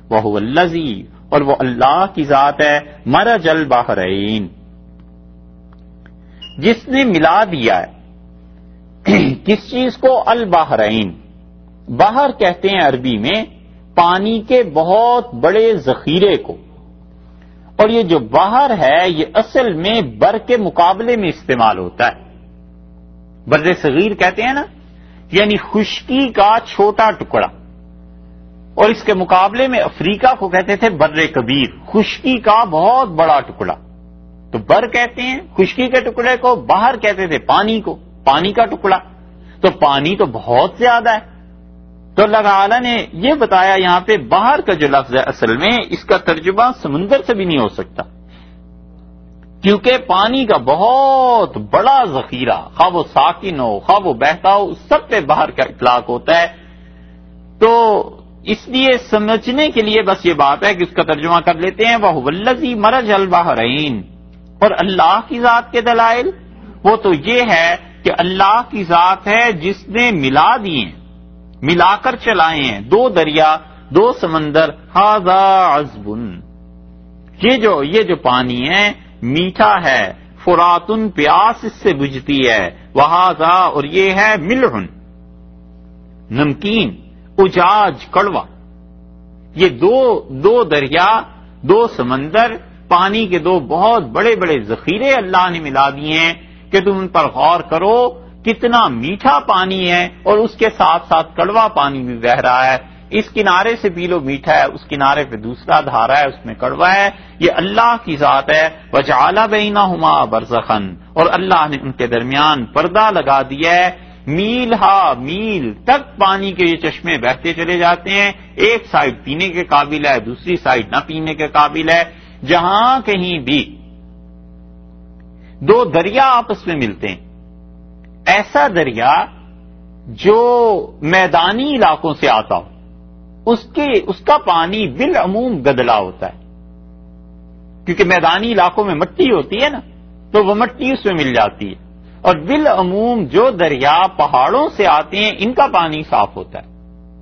وہو الذی، اور وہ اللہ کی ذات ہے، مرج البحرین، جس نے ملا دیا ہے کس چیز کو؟ البحرین، بحر کہتے ہیں عربی میں پانی کے بہت بڑے ذخیرے کو، اور یہ جو بحر ہے یہ اصل میں بر کے مقابلے میں استعمال ہوتا ہے، بر صغیر کہتے ہیں نا، یعنی خشکی کا چھوٹا ٹکڑا، اور اس کے مقابلے میں افریقہ کو کہتے تھے بر کبیر، خشکی کا بہت بڑا ٹکڑا، تو بر کہتے ہیں خشکی کے ٹکڑے کو، بحر کہتے تھے پانی کو، پانی کا ٹکڑا، تو پانی تو بہت زیادہ ہے، تو اللہ تعالیٰ نے یہ بتایا یہاں پہ بحر کا جو لفظ ہے اصل میں اس کا ترجمہ سمندر سے بھی نہیں ہو سکتا، کیونکہ پانی کا بہت بڑا ذخیرہ، خواہ وہ ساکن ہو خواہ وہ بہتا ہو، اس سب پہ بحر کا اطلاق ہوتا ہے۔ تو اس لیے سمجھنے کے لیے بس یہ بات ہے کہ اس کا ترجمہ کر لیتے ہیں، وَهُوَ الَّذِي مَرَجَ الْبَحْرَيْنِ، اور اللہ کی ذات کے دلائل وہ تو یہ ہے کہ اللہ کی ذات ہے جس نے ملا دیے، ملا کر چلائے ہیں، دو دریا، دو سمندر، ھذا عذب، یہ جو پانی ہے میٹھا ہے، فراتن، پیاس اس سے بجھتی ہے، وھذا، اور یہ ہے ملح، نمکین، اجاج، کڑوا، یہ دو دریا، دو سمندر، پانی کے دو بہت بڑے بڑے ذخیرے اللہ نے ملا دیے ہیں کہ تم ان پر غور کرو کتنا میٹھا پانی ہے، اور اس کے ساتھ ساتھ کڑوا پانی بھی بہ رہا ہے، اس کنارے سے پی لو میٹھا ہے، اس کنارے پہ دوسرا دھارا ہے اس میں کڑوا ہے، یہ اللہ کی ذات ہے۔ وَجَعَلَ بَيْنَهُمَا بَرْزَخًا، اور اللہ نے ان کے درمیان پردہ لگا دیا ہے، میل ہا میل تک پانی کے یہ چشمے بہتے چلے جاتے ہیں، ایک سائڈ پینے کے قابل ہے، دوسری سائڈ نہ پینے کے قابل ہے، جہاں کہیں بھی دو دریا آپس میں ملتے ہیں، ایسا دریا جو میدانی علاقوں سے آتا ہو اس کا پانی بالعموم گدلا ہوتا ہے، کیونکہ میدانی علاقوں میں مٹی ہوتی ہے نا، تو وہ مٹی اس میں مل جاتی ہے، اور بالعموم جو دریا پہاڑوں سے آتے ہیں ان کا پانی صاف ہوتا ہے،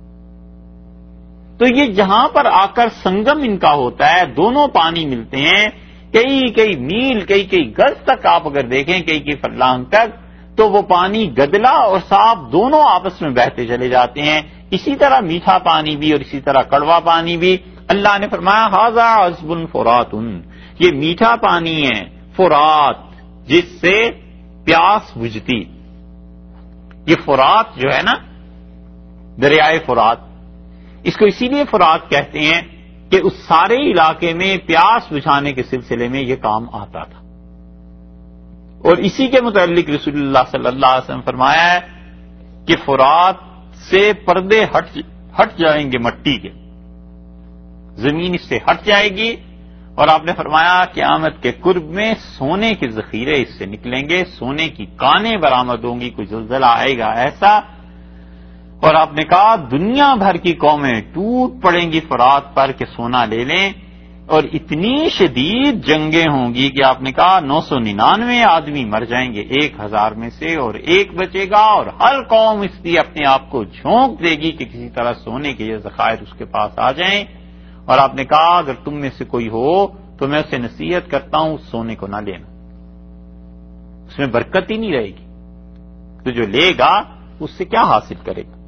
تو یہ جہاں پر آ کر سنگم ان کا ہوتا ہے، دونوں پانی ملتے ہیں، کئی میل کئی گز تک آپ اگر دیکھیں، کئی فرلانگ تک، تو وہ پانی گدلا اور صاف دونوں آپس میں بہتے چلے جاتے ہیں، اسی طرح میٹھا پانی بھی اور اسی طرح کڑوا پانی بھی۔ اللہ نے فرمایا ھذا عذب فرات، یہ میٹھا پانی ہے فرات، جس سے پیاس بجھتی، یہ فرات جو ہے نا، دریائے فرات، اس کو اسی لیے فرات کہتے ہیں کہ اس سارے علاقے میں پیاس بجھانے کے سلسلے میں یہ کام آتا تھا، اور اسی کے متعلق رسول اللہ صلی اللہ علیہ وسلم فرمایا ہے کہ فرات سے پردے ہٹ جائیں گے، مٹی کے، زمین اس سے ہٹ جائے گی، اور آپ نے فرمایا قیامت کے قرب میں سونے کے ذخیرے اس سے نکلیں گے، سونے کی کانیں برآمد ہوں گی، کوئی زلزلہ آئے گا ایسا، اور آپ نے کہا دنیا بھر کی قومیں ٹوٹ پڑیں گی فرات پر کہ سونا لے لیں، اور اتنی شدید جنگیں ہوں گی کہ آپ نے کہا 999 آدمی مر جائیں گے 1000 میں سے، اور ایک بچے گا، اور ہر قوم اس لیے اپنے آپ کو جھونک دے گی کہ کسی طرح سونے کے یہ ذخائر اس کے پاس آ جائیں، اور آپ نے کہا اگر تم میں سے کوئی ہو تو میں اسے نصیحت کرتا ہوں اس سونے کو نہ لینا، اس میں برکت ہی نہیں رہے گی، تو جو لے گا اس سے کیا حاصل کرے گا۔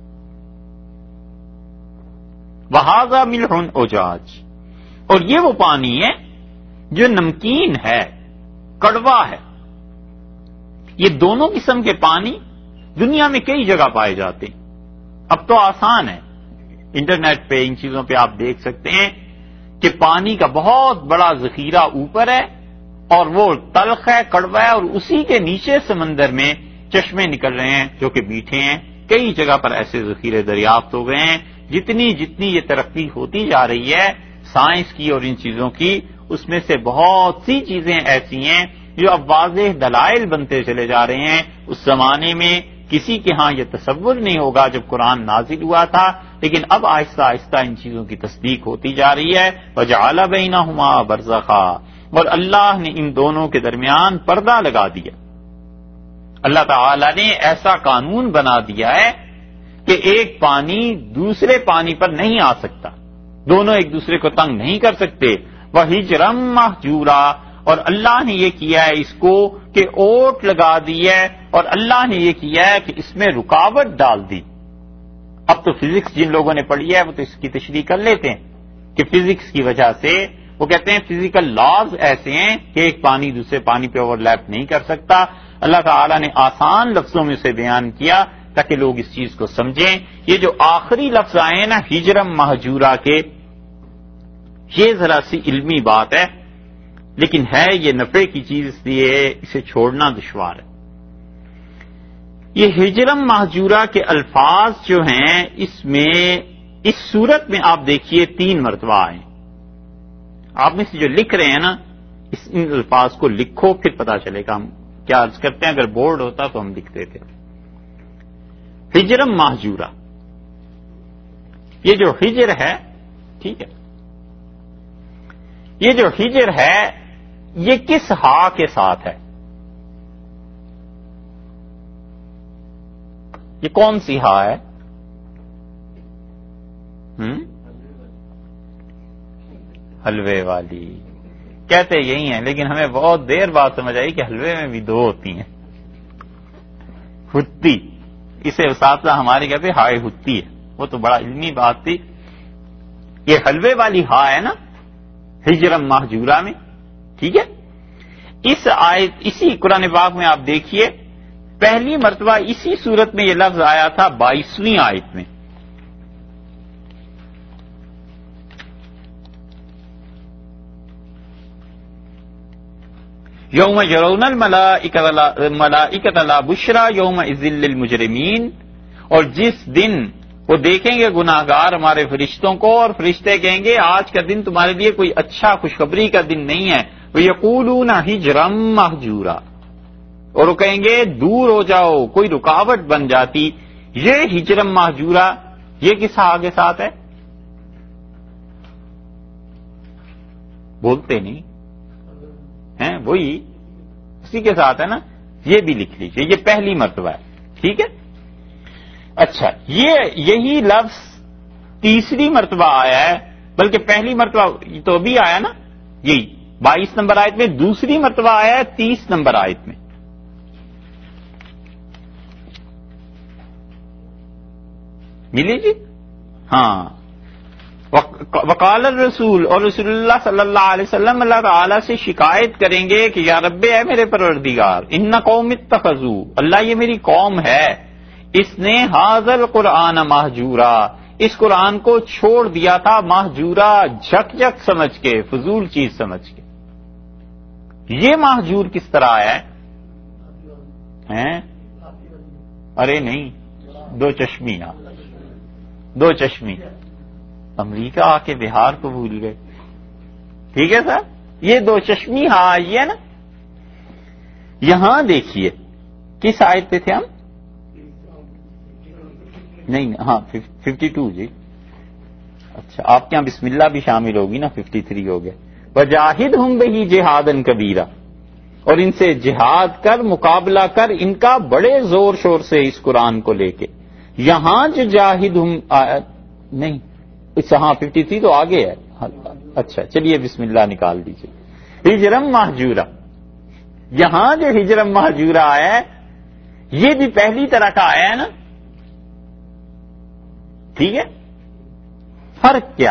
وَھَذَا مِلْحٌ أُجَاجٌ، اور یہ وہ پانی ہے جو نمکین ہے، کڑوا ہے، یہ دونوں قسم کے پانی دنیا میں کئی جگہ پائے جاتے ہیں، اب تو آسان ہے، انٹرنیٹ پہ ان چیزوں پہ آپ دیکھ سکتے ہیں کہ پانی کا بہت بڑا ذخیرہ اوپر ہے اور وہ تلخ ہے، کڑوا ہے، اور اسی کے نیچے سمندر میں چشمے نکل رہے ہیں جو کہ میٹھے ہیں، کئی جگہ پر ایسے ذخیرے دریافت ہو گئے ہیں۔ جتنی یہ ترقی ہوتی جا رہی ہے سائنس کی اور ان چیزوں کی، اس میں سے بہت سی چیزیں ایسی ہیں جو اب واضح دلائل بنتے چلے جا رہے ہیں، اس زمانے میں کسی کے ہاں یہ تصور نہیں ہوگا جب قرآن نازل ہوا تھا، لیکن اب آہستہ آہستہ ان چیزوں کی تصدیق ہوتی جا رہی ہے۔ وَجَعَلَ بَيْنَهُمَا بَرْزَخًا، اور اللہ نے ان دونوں کے درمیان پردہ لگا دیا، اللہ تعالی نے ایسا قانون بنا دیا ہے کہ ایک پانی دوسرے پانی پر نہیں آ سکتا، دونوں ایک دوسرے کو تنگ نہیں کر سکتے. وَحِجْرًا مَحْجُورًا، اور اللہ نے یہ کیا ہے اس کو کہ اوٹ لگا دی ہے، اور اللہ نے یہ کیا ہے کہ اس میں رکاوٹ ڈال دی. اب تو فزکس جن لوگوں نے پڑھی ہے وہ تو اس کی تشریح کر لیتے ہیں کہ فزکس کی وجہ سے وہ کہتے ہیں فزیکل لاز ایسے ہیں کہ ایک پانی دوسرے پانی پہ اوور لیپ نہیں کر سکتا. اللہ تعالیٰ نے آسان لفظوں میں اسے بیان کیا تاکہ لوگ اس چیز کو سمجھیں. یہ جو آخری لفظ آئے ہیں نا ہجرم مہجورہ کے، یہ ذرا سی علمی بات ہے لیکن ہے یہ نفع کی چیز، اس لیے اسے چھوڑنا دشوار ہے. یہ ہجرم مہجورہ کے الفاظ جو ہیں اس میں اس صورت میں آپ دیکھیے 3 مرتبہ آئے. آپ میں سے جو لکھ رہے ہیں نا ان الفاظ کو لکھو، پھر پتا چلے گا. ہم کیا عرض کرتے ہیں اگر بورڈ ہوتا تو ہم لکھتے تھے. ہجرم مہجورہ، یہ جو ہجر ہے، ٹھیک ہے، یہ جو ہجر ہے یہ کس ہا کے ساتھ ہے؟ یہ کون سی ہا ہے؟ حلوے والی. کہتے یہی ہیں لیکن ہمیں بہت دیر بعد سمجھ آئی کہ حلوے میں بھی 2 ہوتی ہیں. ہتی، اسے اساتذہ ہمارے کہتے ہائے ہتی ہے، وہ تو بڑا علمی بات تھی. یہ حلوے والی ہا ہے نا ہجرم مہجورہ میں، ٹھیک ہے. اس آیت اسی قرآن پاک میں آپ دیکھیے پہلی مرتبہ اسی صورت میں یہ لفظ آیا تھا 22ویں آیت میں. یوم یرون الملائکۃ لا بشری یومئذ للمجرمین، اور جس دن وہ دیکھیں گے گناہگار ہمارے فرشتوں کو اور فرشتے کہیں گے آج کا دن تمہارے لیے کوئی اچھا خوشخبری کا دن نہیں ہے. وَيَقُولُونَ ہِجْرًا مَحْجُورًا، اور وہ کہیں گے دور ہو جاؤ، کوئی رکاوٹ بن جاتی. یہ ہجرم مہجورہ یہ کس ہا کے ساتھ ہے؟ بولتے نہیں ہیں، وہی اسی کے ساتھ ہے نا. یہ بھی لکھ لیجیے، یہ پہلی مرتبہ ہے، ٹھیک ہے. اچھا، یہی لفظ تیسری مرتبہ آیا ہے، بلکہ پہلی مرتبہ تو بھی آیا نا یہی 22 نمبر آیت میں، دوسری مرتبہ آیا ہے 30 نمبر آیت میں. ملی جی؟ ہاں. وقال الرسول، اور رسول اللہ صلی اللہ علیہ وسلم اللہ تعالی سے شکایت کریں گے کہ یا رب اے میرے پروردگار، ان قوم اتخذوا، اللہ یہ میری قوم ہے، اس نے ھذا القرآن مہجورا، اس قرآن کو چھوڑ دیا تھا مہجورا، جھک جھک سمجھ کے، فضول چیز سمجھ کے. یہ مہجور کس طرح آیا ہے؟ ارے نہیں، 2 چشمی، 2 چشمی. امریکہ آ کے بہار کو بھول گئے. ٹھیک ہے سر، یہ 2 چشمی ہاں آئی ہے نا. یہاں دیکھیے کس آیت پہ تھے ہم؟ نہیں ہاں 52 جی. اچھا آپ کے یہاں بسم اللہ بھی شامل ہوگی نا، 53 ہو گئے. وَجَاهِدْهُمْ بِهِ جِهَادًا كَبِيرًا، اور ان سے جہاد کر، مقابلہ کر ان کا بڑے زور شور سے اس قرآن کو لے کے. یہاں جو جاہدہم نہیں، ہاں 53 تو آگے ہے. اچھا چلیے بسم اللہ نکال دیجیے. ہجرم مہجورہ، یہاں جو ہجرم مہجورہ آیا ہے یہ بھی پہلی طرح کا آیا ہے نا، ٹھیک ہے. فرق کیا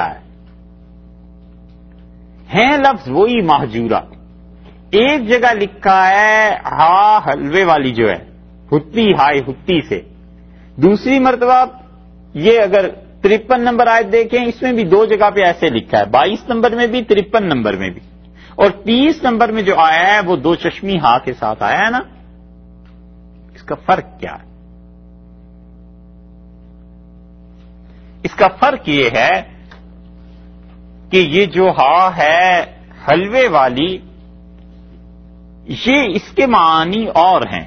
ہے لفظ وہی مہجورہ. ایک جگہ لکھا ہے ہا حلوے والی جو ہے ہتی، ہائے ہتی سے. دوسری مرتبہ یہ اگر 53 نمبر آیت دیکھیں اس میں بھی 2 جگہ پہ ایسے لکھا ہے، 22 نمبر میں بھی 53 نمبر میں بھی. اور 30 نمبر میں جو آیا ہے وہ 2 چشمی ہا کے ساتھ آیا ہے نا. اس کا فرق کیا ہے؟ اس کا فرق یہ ہے کہ یہ جو ہا ہے حلوے والی، یہ اس کے معنی اور ہیں.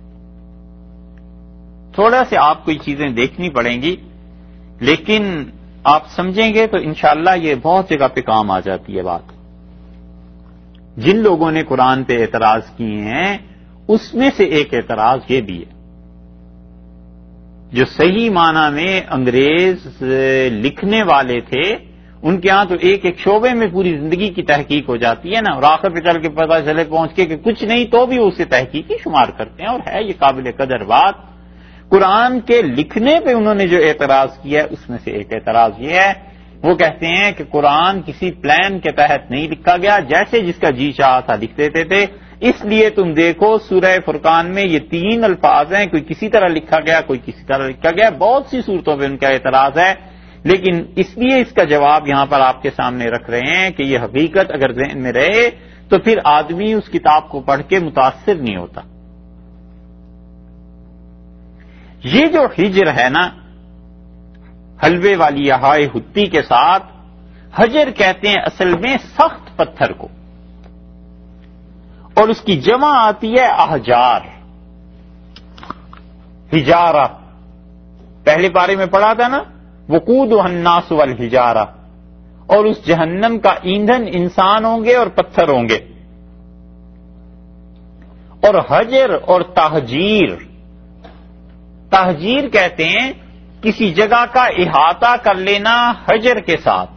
تھوڑا سے آپ کو یہ چیزیں دیکھنی پڑیں گی لیکن آپ سمجھیں گے تو انشاءاللہ یہ بہت جگہ پہ کام آ جاتی ہے بات. جن لوگوں نے قرآن پہ اعتراض کیے ہیں اس میں سے ایک اعتراض یہ بھی ہے، جو صحیح معنی میں انگریز لکھنے والے تھے ان کے ہاں تو ایک ایک شعبے میں پوری زندگی کی تحقیق ہو جاتی ہے نا، اور آخر پہ چل کے پتہ چلے پہنچ کے کہ کچھ نہیں تو بھی اسے تحقیقی شمار کرتے ہیں، اور ہے یہ قابل قدر بات۔ قرآن کے لکھنے پہ انہوں نے جو اعتراض کیا ہے اس میں سے ایک اعتراض یہ ہے، وہ کہتے ہیں کہ قرآن کسی پلان کے تحت نہیں لکھا گیا، جیسے جس کا جی چاہا تھا لکھ دیتے تھے، اس لیے تم دیکھو سورہ فرقان میں یہ 3 الفاظ ہیں، کوئی کسی طرح لکھا گیا، کوئی کسی طرح لکھا گیا، بہت سی صورتوں پہ ان کا اعتراض ہے، لیکن اس لیے اس کا جواب یہاں پر آپ کے سامنے رکھ رہے ہیں کہ یہ حقیقت اگر ذہن میں رہے تو پھر آدمی اس کتاب کو پڑھ کے متاثر نہیں ہوتا۔ یہ جو ہجر ہے نا، حلوے والی ہائے ہتی کے ساتھ، حجر کہتے ہیں اصل میں سخت پتھر کو، اور اس کی جمع آتی ہے احجار، حجارہ، پہلے پارے میں پڑھا تھا نا، وقودها الناس والحجارہ، اور اس جہنم کا ایندھن انسان ہوں گے اور پتھر ہوں گے۔ اور حجر اور تحجیر، تحجیر کہتے ہیں کسی جگہ کا احاطہ کر لینا حجر کے ساتھ۔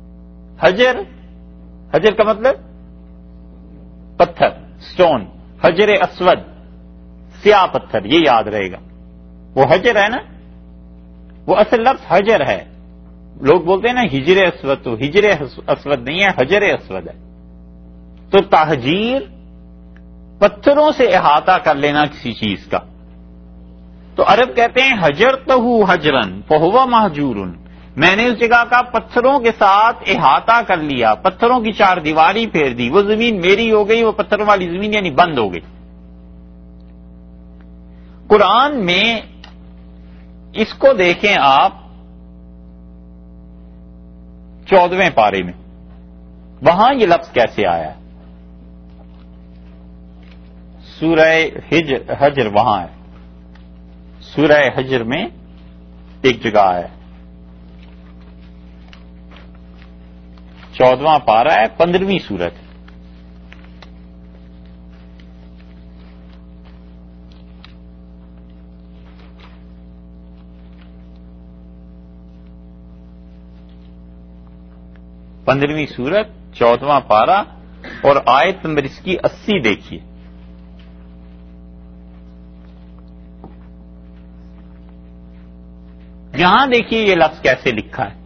حجر کا مطلب پتھر، سٹون، حجر اسود، سیاہ پتھر، یہ یاد رہے گا، وہ حجر ہے نا، وہ اصل لفظ حجر ہے، لوگ بولتے ہیں نا ہجر اسود، تو ہجر اسود نہیں ہے، حجر اسود ہے۔ تو تحجیر پتھروں سے احاطہ کر لینا کسی چیز کا، تو عرب کہتے ہیں حجرتہ حجرن فہو مہجور، میں نے اس جگہ کا پتھروں کے ساتھ احاطہ کر لیا، پتھروں کی 4 دیواری پھیر دی، وہ زمین میری ہو گئی، وہ پتھروں والی زمین یعنی بند ہو گئی۔ قرآن میں اس کو دیکھیں آپ 14ویں پارے میں، وہاں یہ لفظ کیسے آیا ہے؟ سورہ حجر وہاں ہے، سورہ حجر میں ایک جگہ ہے، 14واں پارہ ہے، 15ویں سورت ہے۔ پندرہویں سورت 14واں پارہ اور آیت نمبر اس کی 80 دیکھیے۔ یہاں دیکھیے یہ لفظ کیسے لکھا ہے،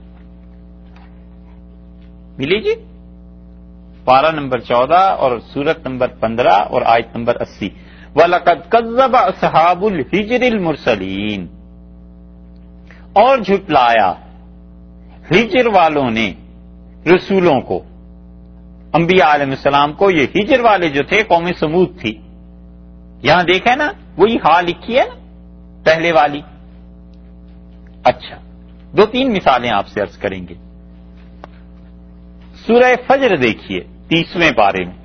ملی جی، پارہ نمبر 14 اور سورت نمبر 15 اور آیت نمبر 80۔ وَلَقَدْ كَذَّبَ أَصْحَابُ الْحِجْرِ الْمُرْسَلِينَ، اور جھٹلایا ہجر والوں نے رسولوں کو، انبیاء علیہ السلام کو۔ یہ ہجر والے جو تھے قوم سمود تھی، یہاں دیکھیں نا وہی ہا لکھی ہے نا پہلے والی۔ اچھا 2-3 مثالیں آپ سے عرض کریں گے۔ سورہ فجر دیکھیے 30ویں پارے میں،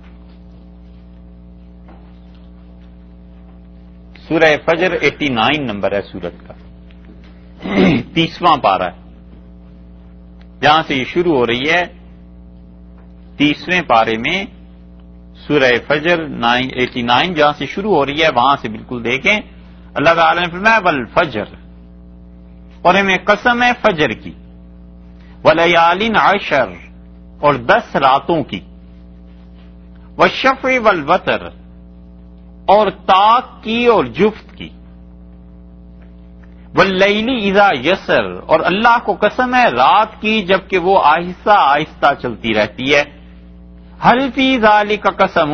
سورہ فجر 89 نمبر ہے سورت کا، 30واں پارہ ہے، جہاں سے یہ شروع ہو رہی ہے 30ویں پارے میں سورہ فجر 89 جہاں سے شروع ہو رہی ہے وہاں سے بالکل دیکھیں۔ اللہ تعالی نے فرمایا والفجر، اور ہمیں قسم ہے فجر کی، ولیال عشر، اور 10 راتوں کی، والشفع والوتر، اور طاق کی اور جفت کی، واللیل اذا یسر، اور اللہ کو قسم ہے رات کی جبکہ وہ آہستہ آہستہ چلتی رہتی ہے۔ حل فی ذالک قسم،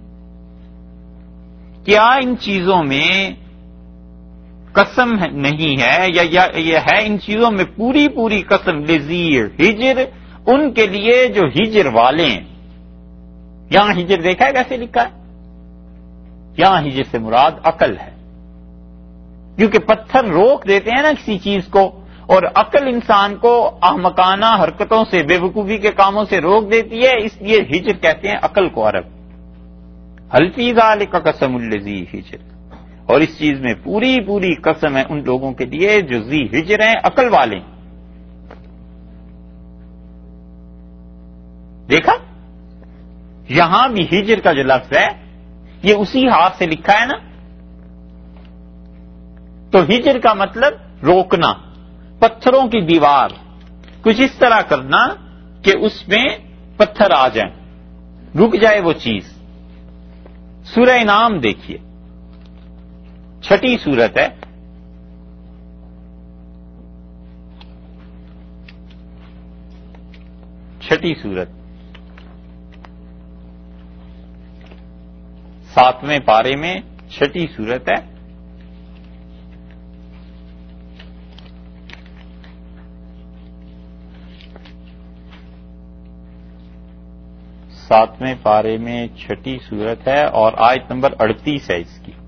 کیا ان چیزوں میں قسم نہیں ہے، یا یہ ہے ان چیزوں میں پوری پوری قسم لذی ہجر، ان کے لیے جو ہجر والے ہیں۔ یہاں ہجر دیکھا ہے کیسے لکھا ہے، یہاں ہجر سے مراد عقل ہے، کیونکہ پتھر روک دیتے ہیں نا کسی چیز کو، اور عقل انسان کو احمقانہ حرکتوں سے، بے وقوفی کے کاموں سے روک دیتی ہے، اس لیے ہجر کہتے ہیں عقل کو عرب۔ حل فی ذالک قسم لذی ہجر، اور اس چیز میں پوری پوری قسم ہے ان لوگوں کے لیے جو ذی ہجر ہیں، عقل والے۔ دیکھا یہاں بھی ہجر کا جو لفظ ہے یہ اسی ہاتھ سے لکھا ہے نا، تو ہجر کا مطلب روکنا، پتھروں کی دیوار، کچھ اس طرح کرنا کہ اس میں پتھر آ جائیں، رک جائے وہ چیز. سورہ انعام دیکھیے، 6 سورت ہے. چھٹی سورت 7ویں پارے میں 6 سورت ہے. ساتویں پارے میں 6 سورت ہے اور آیت نمبر 38 ہے اس کی.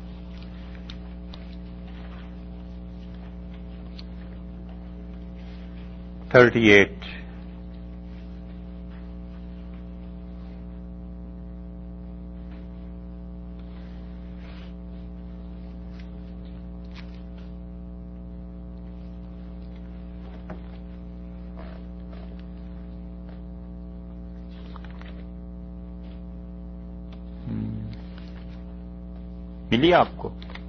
ملی آپ کو؟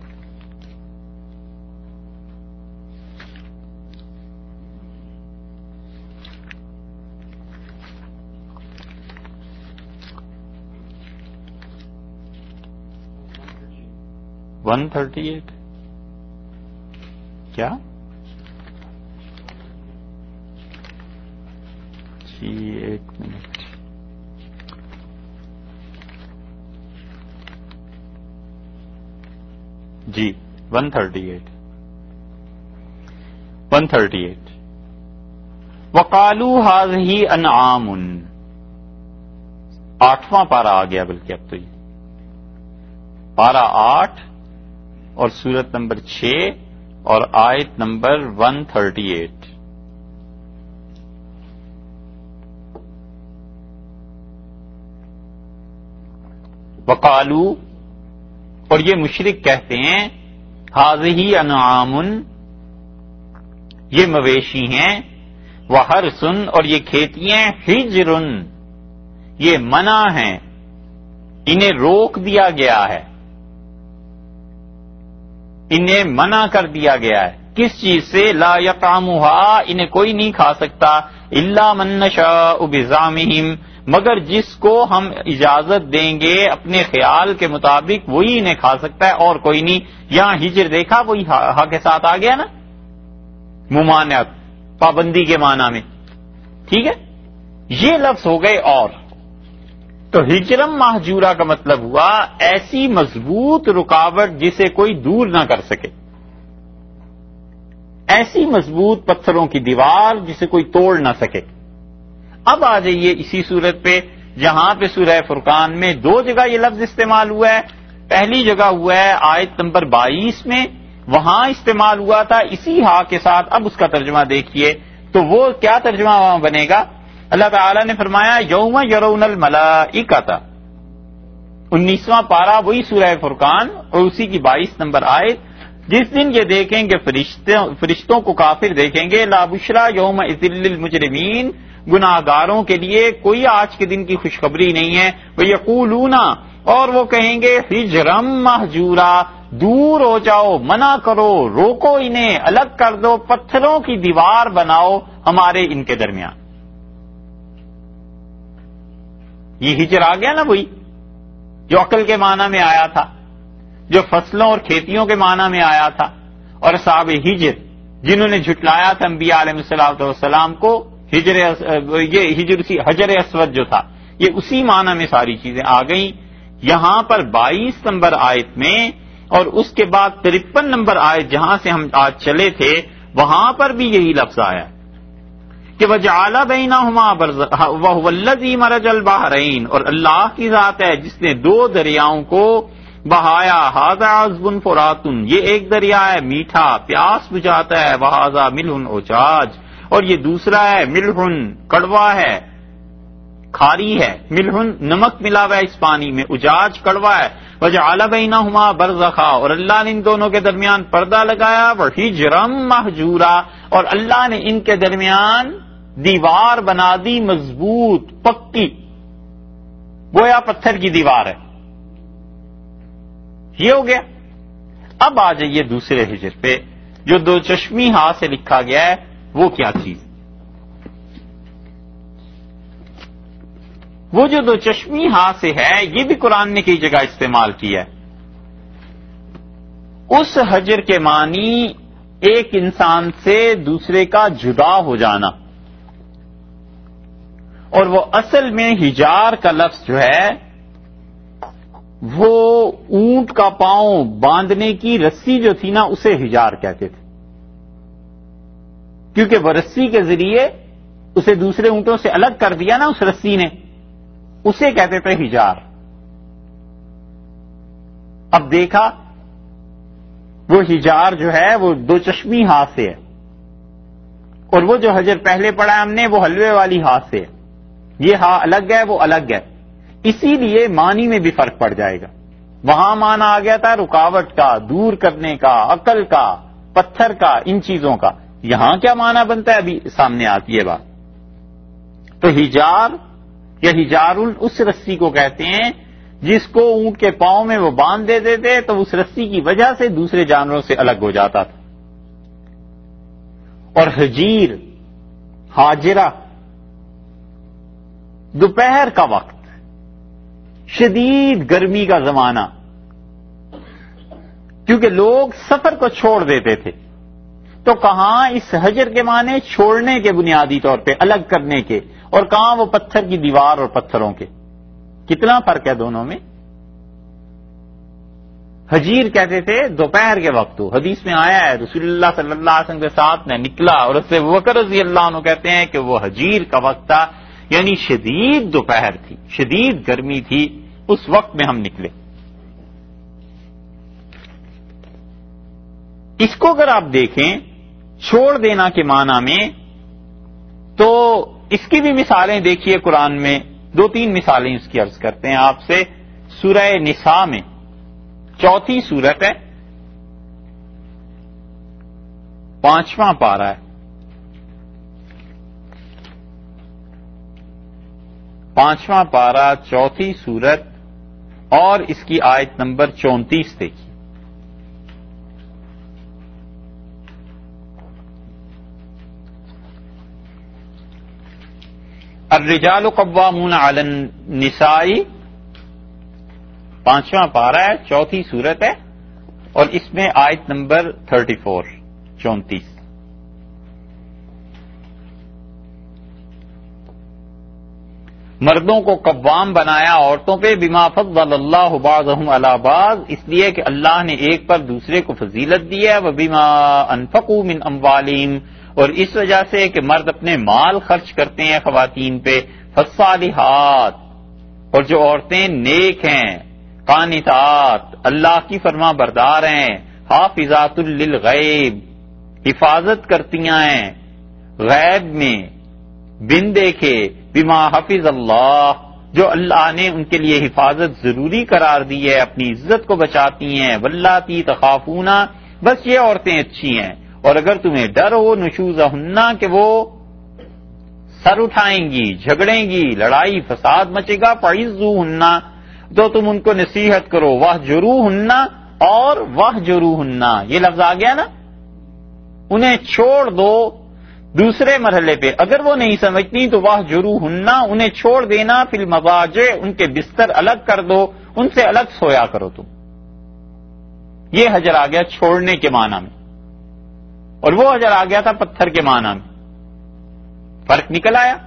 ون 38 کیا؟ جی ایک منٹ. جی 138 وقالوا هذه انعام. 8واں پارہ آ گیا، بلکہ اب تو یہ پارہ 8 اور سورت نمبر 6 اور آیت نمبر 138. وقالوا، اور یہ مشرک کہتے ہیں، ھذہ انعام، یہ مویشی ہیں، وحرث، اور یہ کھیتیاں، حجر، یہ منع ہیں، انہیں روک دیا گیا ہے، انہیں منع کر دیا گیا ہے. کس چیز سے؟ لا یطعمھا، انہیں کوئی نہیں کھا سکتا، الا من نشاء بزعمہم، مگر جس کو ہم اجازت دیں گے اپنے خیال کے مطابق وہی انہیں کھا سکتا ہے، اور کوئی نہیں. یہاں ہجر دیکھا، وہی ہا کے ساتھ آ گیا نا، ممانعت، پابندی کے معنی میں. ٹھیک ہے، یہ لفظ ہو گئے. اور تو ہجرم مہجورہ کا مطلب ہوا ایسی مضبوط رکاوٹ جسے کوئی دور نہ کر سکے، ایسی مضبوط پتھروں کی دیوار جسے کوئی توڑ نہ سکے. اب آ جائیے اسی صورت پہ جہاں پہ سورہ فرقان میں 2 جگہ یہ لفظ استعمال ہوا ہے. پہلی جگہ ہوا ہے آیت نمبر 22 میں، وہاں استعمال ہوا تھا اسی ہا کے ساتھ. اب اس کا ترجمہ دیکھیے تو وہ کیا ترجمہ وہاں بنے گا. اللہ تعالیٰ نے فرمایا یوم یرون الملائکۃ، 19واں پارہ وہی سورہ فرقان اور اسی کی 22 نمبر آیت. جس دن یہ دیکھیں گے فرشتوں کو کافر دیکھیں گے، لا بشرا یوم اذ للمجرمین، گناہگاروں کے لیے کوئی آج کے دن کی خوشخبری نہیں ہے. وَيَقُولُونَ، اور وہ کہیں گے، حجرم مہجورا، دور ہو جاؤ، منع کرو، روکو، انہیں الگ کر دو، پتھروں کی دیوار بناؤ ہمارے ان کے درمیان. یہ ہجر آ گیا نا، وہی جو عقل کے معنی میں آیا تھا، جو فصلوں اور کھیتیوں کے معنی میں آیا تھا. اور اصحاب ہجر جنہوں نے جھٹلایا تھا انبیاء علیہ الصلوۃ والسلام کو، یہ ہجر حجر اسود جو تھا، یہ اسی معنی میں ساری چیزیں آ گئیں. یہاں پر 22 نمبر آیت میں اور اس کے بعد 53 نمبر آیت جہاں سے ہم آج چلے تھے وہاں پر بھی یہی لفظ آیا کہ وَجَعَلَ بَيْنَهُمَا بَرْزَخًا وَهُوَ الَّذِي مَرَجَ الْبَحْرَيْنِ، اور اللہ کی ذات ہے جس نے 2 دریاؤں کو بہایا. هَذَا عَذْبٌ فُرَاتٌ، یہ ایک دریا ہے میٹھا، پیاس بجھاتا ہے. وَهَذَا مِلْحٌ أُجَاجٌ، اور یہ دوسرا ہے ملحن، کڑوا ہے، کھاری ہے. ملحن نمک ملا ہوا ہے اس پانی میں، اجاج کڑوا ہے. وجعل بینہما برزخا، اور اللہ نے ان دونوں کے درمیان پردہ لگایا. وحجرم مہجورا، اور اللہ نے ان کے درمیان دیوار بنا دی مضبوط پکی، گویا پتھر کی دیوار ہے. یہ ہو گیا. اب آ جائیے دوسرے ہجر پہ جو 2 چشمی ہا سے لکھا گیا ہے، وہ کیا چیز. وہ جو دو چشمی ہاتھ سے ہے یہ بھی قرآن نے کئی جگہ استعمال کیا ہے. اس حجر کے معنی ایک انسان سے دوسرے کا جدا ہو جانا، اور وہ اصل میں حجار کا لفظ جو ہے وہ اونٹ کا پاؤں باندھنے کی رسی جو تھی نا اسے حجار کہتے تھے، کیونکہ وہ رسی کے ذریعے اسے دوسرے اونٹوں سے الگ کر دیا نا اس رسی نے، اسے کہتے تھے حجار. اب دیکھا وہ حجار جو ہے وہ دو چشمی ہاتھ سے ہے، اور وہ جو حجر پہلے پڑھا ہم نے وہ حلوے والی ہاتھ سے ہے. یہ ہاں الگ ہے وہ الگ ہے، اسی لیے معنی میں بھی فرق پڑ جائے گا. وہاں معنی آ گیا تھا رکاوٹ کا، دور کرنے کا، عقل کا، پتھر کا، ان چیزوں کا. یہاں کیا معنی بنتا ہے ابھی سامنے آتی ہے بات. تو حجار یا حجارن اس رسی کو کہتے ہیں جس کو اونٹ کے پاؤں میں وہ باندھ دیتے تھے تو اس رسی کی وجہ سے دوسرے جانوروں سے الگ ہو جاتا تھا. اور حجیر، حاجرہ، دوپہر کا وقت، شدید گرمی کا زمانہ، کیونکہ لوگ سفر کو چھوڑ دیتے تھے، تو کہاں اس حجر کے معنی چھوڑنے کے بنیادی طور پہ، الگ کرنے کے، اور کہاں وہ پتھر کی دیوار اور پتھروں کے. کتنا فرق ہے دونوں میں. حجیر کہتے تھے دوپہر کے وقت. حدیث میں آیا ہے رسول اللہ صلی اللہ علیہ وسلم کے ساتھ میں نکلا اور اس سے بکر رضی اللہ عنہ کہتے ہیں کہ وہ حجیر کا وقت تھا، یعنی شدید دوپہر تھی، شدید گرمی تھی، اس وقت میں ہم نکلے. اس کو اگر آپ دیکھیں چھوڑ دینا کے معنی میں تو اس کی بھی مثالیں دیکھیے قرآن میں. دو تین مثالیں اس کی عرض کرتے ہیں آپ سے. سورہ نساء میں 4 سورت ہے، 5واں پارہ ہے، 5واں پارہ 4 سورت اور اس کی آیت نمبر 34 دیکھیے. الرجال قوامون علی النساء، 5واں پارہ ہے، 4 سورت ہے، اور اس میں آیت نمبر 34. مردوں کو قوام بنایا عورتوں پہ بما فضل اللہ بعضهم علی بعض، اس لیے کہ اللہ نے ایک پر دوسرے کو فضیلت دی ہے. وبما انفقوا من اموالہم، اور اس وجہ سے کہ مرد اپنے مال خرچ کرتے ہیں خواتین پہ. فالصالحات، اور جو عورتیں نیک ہیں، قانتات، اللہ کی فرما بردار ہیں، حافظات للغیب، حفاظت کرتی ہیں غیب میں بن دیکھے، بما حفظ اللہ، جو اللہ نے ان کے لیے حفاظت ضروری قرار دی ہے، اپنی عزت کو بچاتی ہیں. واللاتی تخافون، بس یہ عورتیں اچھی ہیں. اور اگر تمہیں ڈر ہو نشوزہن کہ وہ سر اٹھائیں گی، جھگڑیں گی، لڑائی فساد مچے گا، فعظوہن، تو تم ان کو نصیحت کرو. واہجروہن، اور واہجروہن، یہ لفظ آ گیا نا، انہیں چھوڑ دو دوسرے مرحلے پہ. اگر وہ نہیں سمجھتی تو واہجروہن، انہیں چھوڑ دینا، فی المضاجع، ان کے بستر الگ کر دو، ان سے الگ سویا کرو تم. یہ حجر آ گیا چھوڑنے کے معنی میں، اور وہ حجر آ گیا تھا پتھر کے معنی میں. فرق نکل آیا.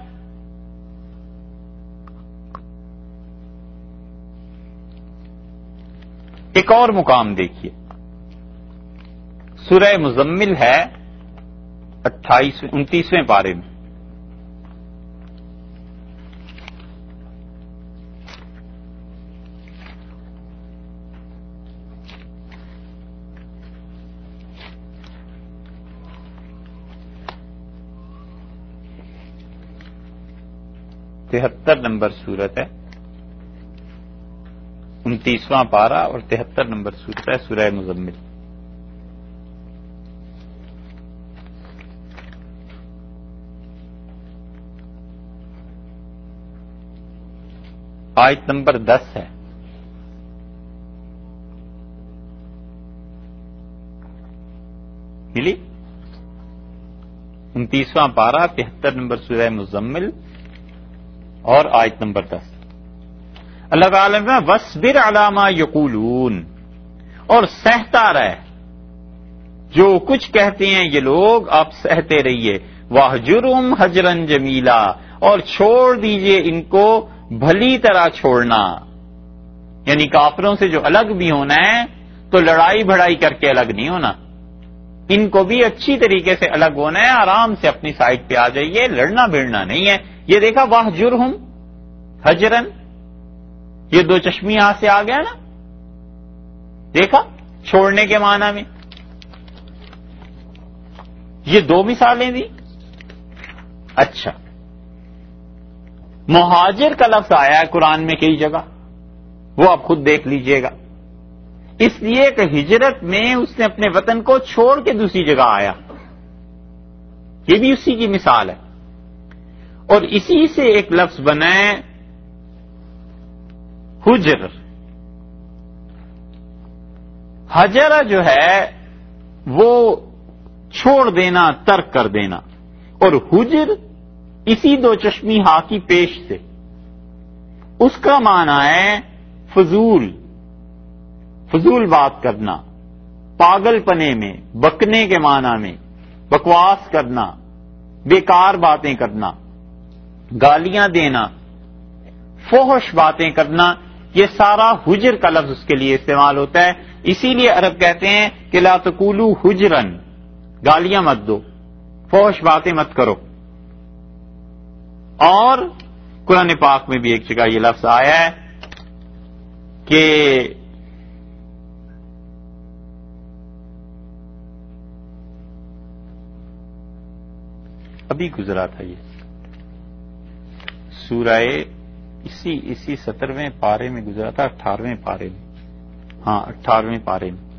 ایک اور مقام دیکھیے، سورہ مزمل ہے 29ویں پارے میں. تہتر نمبر سورت ہے، 29واں پارہ اور 73 نمبر سورت ہے سورہ مزمل. آیت نمبر 10 ہے. ملی 29واں پارہ 73 نمبر سورہ مزمل اور آیت نمبر 10 اللہ تعالیٰ نے وَاصْبِرْ عَلَىٰ مَا يَقُولُونَ، اور سہتا رہ جو کچھ کہتے ہیں یہ لوگ، آپ سہتے رہیے، وَاهْجُرْهُمْ هَجْرًا جَمِيلًا، اور چھوڑ دیجئے ان کو بھلی طرح چھوڑنا، یعنی کافروں سے جو الگ بھی ہونا ہے تو لڑائی بھڑائی کر کے الگ نہیں ہونا، ان کو بھی اچھی طریقے سے الگ ہونا ہے، آرام سے اپنی سائڈ پہ آ جائیے، لڑنا بھیڑنا نہیں ہے۔ یہ دیکھا وَاهْجُرْهُمْ هَجْرًا، یہ دو چشمی یہاں سے آ گیا نا، دیکھا چھوڑنے کے معنی میں، یہ دو مثالیں دی۔ اچھا، مہاجر کا لفظ آیا ہے قرآن میں کئی جگہ، وہ آپ خود دیکھ لیجئے گا، اس لیے کہ ہجرت میں اس نے اپنے وطن کو چھوڑ کے دوسری جگہ آیا، یہ بھی اسی کی مثال ہے۔ اور اسی سے ایک لفظ بنا ہے حجر، حجرہ جو ہے وہ چھوڑ دینا، ترک کر دینا، اور حجر اسی دو چشمی ہا کی پیش سے، اس کا معنی ہے فضول، فضول بات کرنا، پاگل پنے میں، بکنے کے معنی میں، بکواس کرنا، بیکار باتیں کرنا، گالیاں دینا، فحش باتیں کرنا، یہ سارا حجر کا لفظ اس کے لیے استعمال ہوتا ہے۔ اسی لیے عرب کہتے ہیں کہ لا تقولوا حجرا، گالیاں مت دو، فحش باتیں مت کرو۔ اور قرآن پاک میں بھی ایک جگہ یہ لفظ آیا ہے کہ ابھی گزرا تھا، یہ سورہ اسی 17ویں پارے میں گزرا تھا، 18ویں پارے میں، ہاں 18ویں پارے میں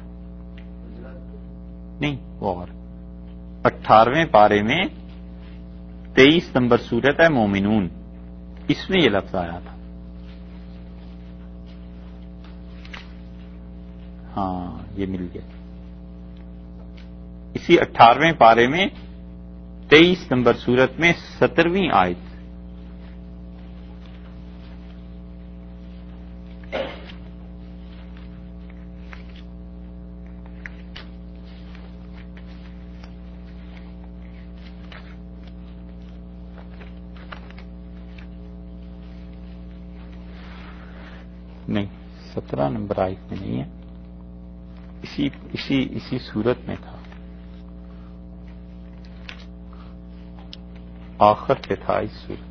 نہیں، وہ اور 18ویں پارے میں 23 نمبر سورت ہے مومنون، اس میں یہ لفظ آیا تھا۔ ہاں یہ مل گیا، اسی 18ویں پارے میں 23 نمبر سورت میں 17ویں آیت۔ نہیں 17 نمبر آیت میں نہیں ہے، اسی سورت میں تھا، آخر پہ تھا اس سورت۔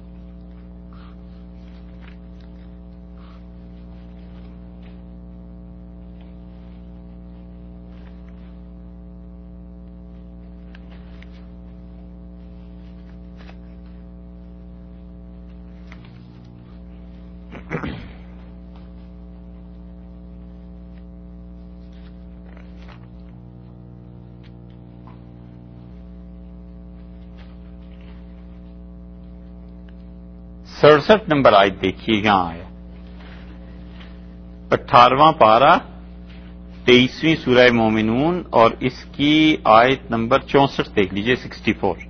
سڑسٹھ نمبر آیت دیکھیے، یہاں آیا 18واں پارہ 23ویں سورہ مومنون، اور اس کی آیت نمبر 64 دیکھ لیجئے، 64۔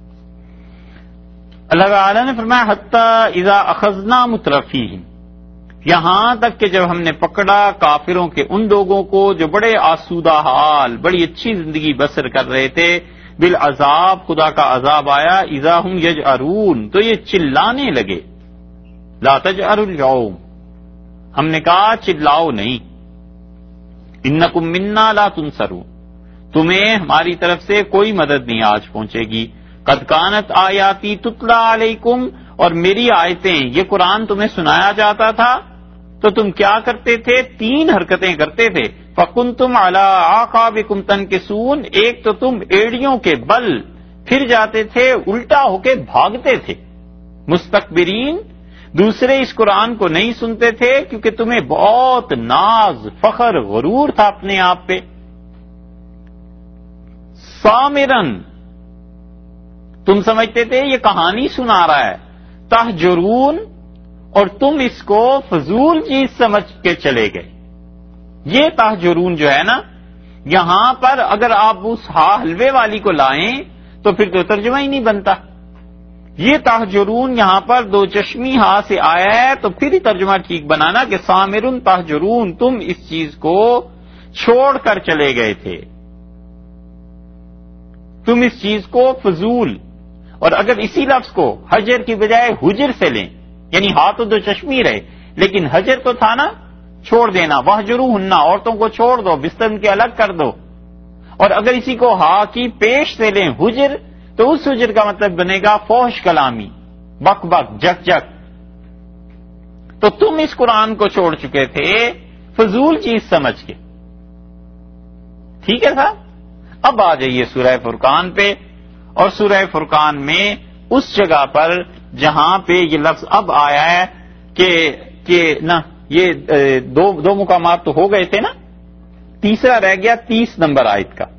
اللہ تعالی نے فرمایا حتی اذا اخذنا مترفیہم، یہاں تک کہ جب ہم نے پکڑا کافروں کے ان لوگوں کو جو بڑے آسودہ حال، بڑی اچھی زندگی بسر کر رہے تھے، بالعذاب، خدا کا عذاب آیا، اذا ہم یجأرون، تو یہ چلانے لگے، لا تجأروا اليوم، ہم نے کہا چلاؤ نہیں، انکم منا لا تنصرون، تمہیں ہماری طرف سے کوئی مدد نہیں آج پہنچے گی، قد کانت آیاتی تتلا علیکم، اور میری آیتیں، یہ قرآن تمہیں سنایا جاتا تھا تو تم کیا کرتے تھے؟ 3 حرکتیں کرتے تھے، فکنتم علی اعقابکم تنکسون، ایک تو تم ایڑیوں کے بل پھر جاتے تھے، الٹا ہو کے بھاگتے تھے، مستکبرین، دوسرے اس قرآن کو نہیں سنتے تھے کیونکہ تمہیں بہت ناز، فخر، غرور تھا اپنے آپ پہ، سامرن، تم سمجھتے تھے یہ کہانی سنا رہا ہے، تہجرون، اور تم اس کو فضول چیز سمجھ کے چلے گئے۔ یہ تہجرون جو ہے نا، یہاں پر اگر آپ اس حلوے والی کو لائیں تو پھر تو ترجمہ ہی نہیں بنتا، یہ تہجرون یہاں پر دو چشمی ہاں سے آیا ہے تو پھر ہی ترجمہ ٹھیک بنانا کہ سامرن تہجرون، تم اس چیز کو چھوڑ کر چلے گئے تھے، تم اس چیز کو فضول. اور اگر اسی لفظ کو حجر کی بجائے حجر سے لیں، یعنی ہاں تو دو چشمی رہے لیکن حجر تو تھا نا چھوڑ دینا، وہجروہن، عورتوں کو چھوڑ دو، بستر ان کے الگ کر دو. اور اگر اسی کو ہا کی پیش سے لیں حجر، تو اس حجر کا مطلب بنے گا فوش کلامی، بک بک، جک جک. تو تم اس قرآن کو چھوڑ چکے تھے فضول چیز سمجھ کے. ٹھیک ہے صاحب. اب آ جائیے سورہ فرقان پہ، اور سورہ فرقان میں اس جگہ پر جہاں پہ یہ لفظ اب آیا ہے کہ نہ یہ دو مقامات تو ہو گئے تھے نا، تیسرا رہ گیا 30 نمبر آیت کا.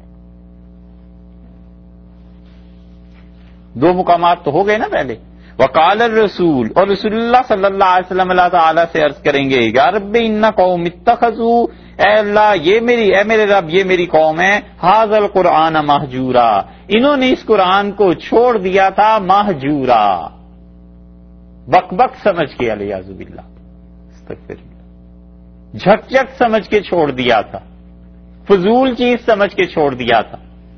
دو مقامات تو ہو گئے نا پہلے. وقال الرسول، اور رسول اللہ صلی اللہ علیہ وسلم اللہ تعالیٰ سے عرض کریں گے یا رب ان قوم اتخذوا، اے اللہ اے میرے رب یہ میری قوم ہے، ھذا القرآن مہجورا، انہوں نے اس قرآن کو چھوڑ دیا تھا مہجورا، بک بک سمجھ کے، الیاذ باللہ، استغفر اللہ، جھک جھک سمجھ کے چھوڑ دیا تھا، فضول چیز سمجھ کے چھوڑ دیا تھا.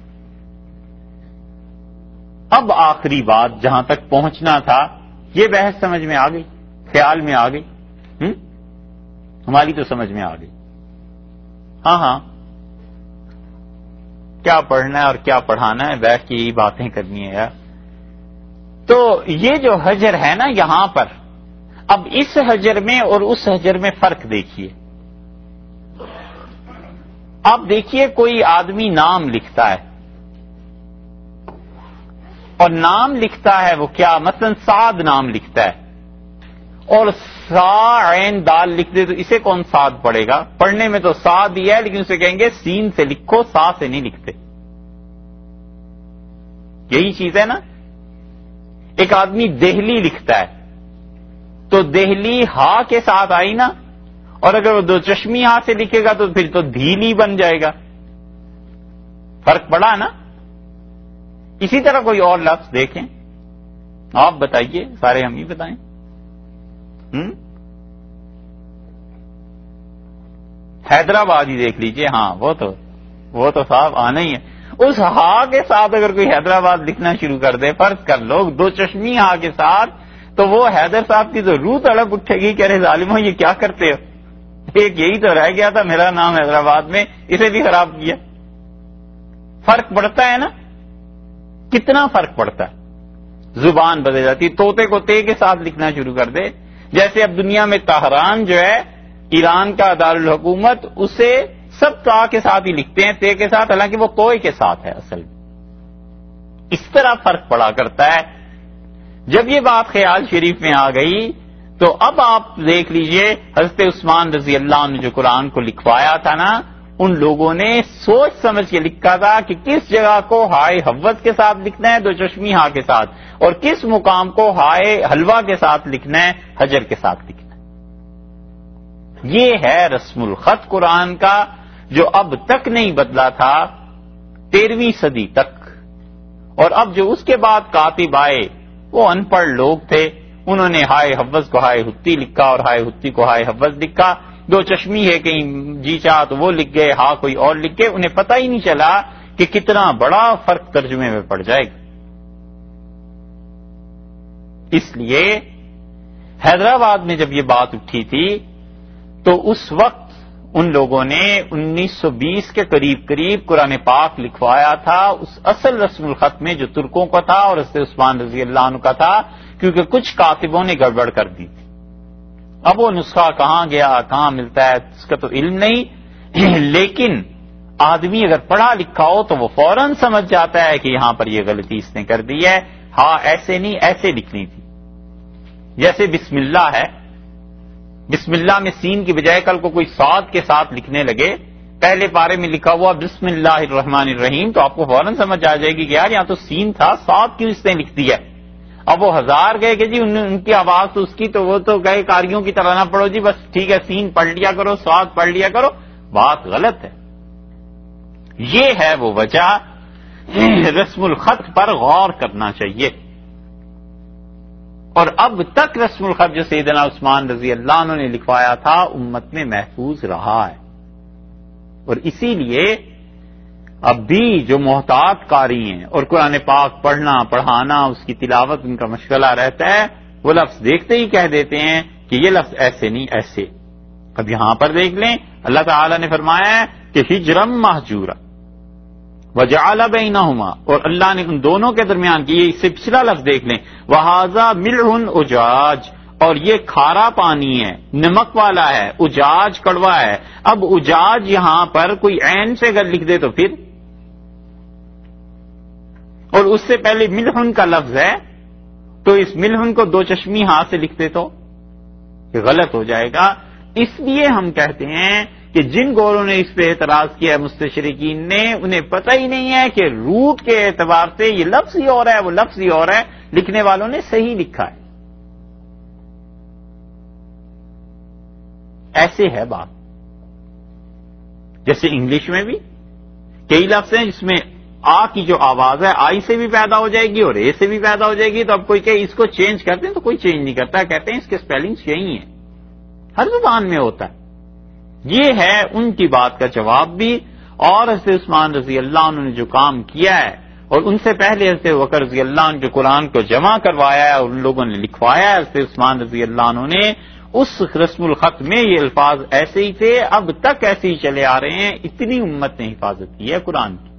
اب آخری بات جہاں تک پہنچنا تھا، یہ بحث سمجھ میں آ گئی، خیال میں آ گئی، ہماری تو سمجھ میں آ گئی. ہاں کیا پڑھنا ہے اور کیا پڑھانا ہے، بیٹھ کے یہی باتیں کرنی ہے یار. تو یہ جو حجر ہے نا یہاں پر، اب اس حجر میں اور اس حجر میں فرق دیکھیے. آپ دیکھیے کوئی آدمی نام لکھتا ہے، اور نام لکھتا ہے وہ کیا، مثلا سعد نام لکھتا ہے، اور سا عین دال لکھ دے تو اسے کون سعد پڑھے گا؟ پڑھنے میں تو سعد ہی ہے لیکن اسے کہیں گے سین سے لکھو، سا سے نہیں لکھتے. یہی چیز ہے نا. ایک آدمی دہلی لکھتا ہے تو دہلی ہا کے ساتھ آئی نا، اور اگر وہ دو چشمی ہا سے لکھے گا تو پھر تو دھیلی بن جائے گا. فرق پڑا نا. اسی طرح کوئی اور لفظ دیکھیں، آپ بتائیے، سارے ہم ہی بتائیں. حیدرآباد ہی دیکھ لیجئے، ہاں وہ تو صاحب آنا ہی ہے. اس ہا کے ساتھ اگر کوئی حیدرآباد لکھنا شروع کر دے، فرض کر لو دو چشمی ہا کے ساتھ، تو وہ حیدر صاحب کی تو روح تڑپ اٹھے گی کہ ارے ظالموں یہ کیا کرتے ہو، ایک یہی تو رہ گیا تھا میرا نام حیدرآباد میں، اسے بھی خراب کیا. فرق پڑتا ہے نا، کتنا فرق پڑتا ہے. زبان بدل جاتی. طوطے کو تے کے ساتھ لکھنا شروع کر دے، جیسے اب دنیا میں طہران جو ہے ایران کا دارالحکومت، اسے سب تا کے ساتھ ہی لکھتے ہیں، تے کے ساتھ، حالانکہ وہ توئے کے ساتھ ہے اصل میں. اس طرح فرق پڑا کرتا ہے. جب یہ بات خیال شریف میں آ گئی تو اب آپ دیکھ لیجئے حضرت عثمان رضی اللہ عنہ نے جو قرآن کو لکھوایا تھا نا، ان لوگوں نے سوچ سمجھ کے لکھا تھا کہ کس جگہ کو ہائے حوت کے ساتھ لکھنا ہے دو چشمی ہا کے ساتھ، اور کس مقام کو ہائے حلوہ کے ساتھ لکھنا ہے حجر کے ساتھ لکھنا ہے. یہ ہے رسم الخط قرآن کا، جو اب تک نہیں بدلا تھا 13ویں صدی تک. اور اب جو اس کے بعد کاتب آئے وہ ان پڑھ لوگ تھے، انہوں نے ہائے حوض کو ہائے ہتی لکھا اور ہائے ہتی کو ہائے حوض لکھا. دو چشمی ہے کہیں جی چاہ تو وہ لکھ گئے، ہاں کوئی اور لکھ گئے، انہیں پتہ ہی نہیں چلا کہ کتنا بڑا فرق ترجمے میں پڑ جائے گا. اس لیے حیدرآباد میں جب یہ بات اٹھی تھی تو اس وقت ان لوگوں نے 1920 کے قریب قرآن پاک لکھوایا تھا اس اصل رسم الخط میں جو ترکوں کا تھا اور حضرت عثمان رضی اللہ عنہ کا تھا، کیونکہ کچھ کاتبوں نے گڑبڑ کر دی تھی. اب وہ نسخہ کہاں گیا، کہاں ملتا ہے، اس کا تو علم نہیں. لیکن آدمی اگر پڑھا لکھا ہو تو وہ فوراً سمجھ جاتا ہے کہ یہاں پر یہ غلطی اس نے کر دی ہے، ہاں ایسے نہیں ایسے لکھنی تھی. جیسے بسم اللہ ہے، بسم اللہ میں سین کی بجائے کل کو کوئی صاد کے ساتھ لکھنے لگے، پہلے پارے میں لکھا ہوا بسم اللہ الرحمن الرحیم، تو آپ کو فوراً سمجھ آ جائے گی کہ یار یہاں تو سین تھا، صاد کیوں اس نے لکھ دیا. اب وہ ہزار گئے کہ جی ان کی آواز تو اس کی، تو وہ تو گئے کاریوں کی طرح نہ پڑھو جی، بس ٹھیک ہے سین پڑھ لیا کرو، صاد پڑھ لیا کرو. بات غلط ہے. یہ ہے وہ وجہ، رسم الخط پر غور کرنا چاہیے. اور اب تک رسم الخط جو سیدنا عثمان رضی اللہ عنہ نے لکھوایا تھا امت میں محفوظ رہا ہے. اور اسی لیے اب بھی جو محتاط قاری ہیں اور قرآن پاک پڑھنا پڑھانا اس کی تلاوت ان کا مشغلہ رہتا ہے، وہ لفظ دیکھتے ہی کہہ دیتے ہیں کہ یہ لفظ ایسے نہیں ایسے. اب یہاں پر دیکھ لیں اللہ تعالی نے فرمایا ہے کہ ہجرم مہجورا وجعل بینہما، اور اللہ نے ان دونوں کے درمیان کی، یہ اس سے پچھلا لفظ دیکھ لیں، وہذا ملح اجاج، اور یہ کھارا پانی ہے، نمک والا ہے، اجاج کڑوا ہے. اب اجاج یہاں پر کوئی عین سے اگر لکھ دے تو پھر، اور اس سے پہلے ملحن کا لفظ ہے تو اس ملحن کو دو چشمی ہاتھ سے لکھتے تو یہ غلط ہو جائے گا. اس لیے ہم کہتے ہیں کہ جن گوروں نے اس پہ اعتراض کیا ہے مستشرقین نے، انہیں پتہ ہی نہیں ہے کہ روٹ کے اعتبار سے یہ لفظ ہی اور ہے وہ لفظ ہی اور ہے، لکھنے والوں نے صحیح لکھا ہے. ایسے ہے بات. جیسے انگلش میں بھی کئی لفظ ہیں جس میں آ کی جو آواز ہے آئی سے بھی پیدا ہو جائے گی اور اے سے بھی پیدا ہو جائے گی، تو اب کوئی کہ اس کو چینج کرتے ہیں تو کوئی چینج نہیں کرتا، کہتے ہیں اس کے سپیلنگز یہی ہیں، ہر زبان میں ہوتا ہے. یہ ہے ان کی بات کا جواب بھی. اور حضرت عثمان رضی اللہ عنہ نے جو کام کیا ہے، اور ان سے پہلے حضرت بکر رضی اللہ عنہ کے قرآن کو جمع کروایا ہے اور ان لوگوں نے لکھوایا ہے، حضرت عثمان رضی اللہ عنہ نے اس رسم الخط میں یہ الفاظ ایسے ہی تھے، اب تک ایسے ہی چلے آ رہے ہیں. اتنی امت نے حفاظت کی ہے قرآن کی.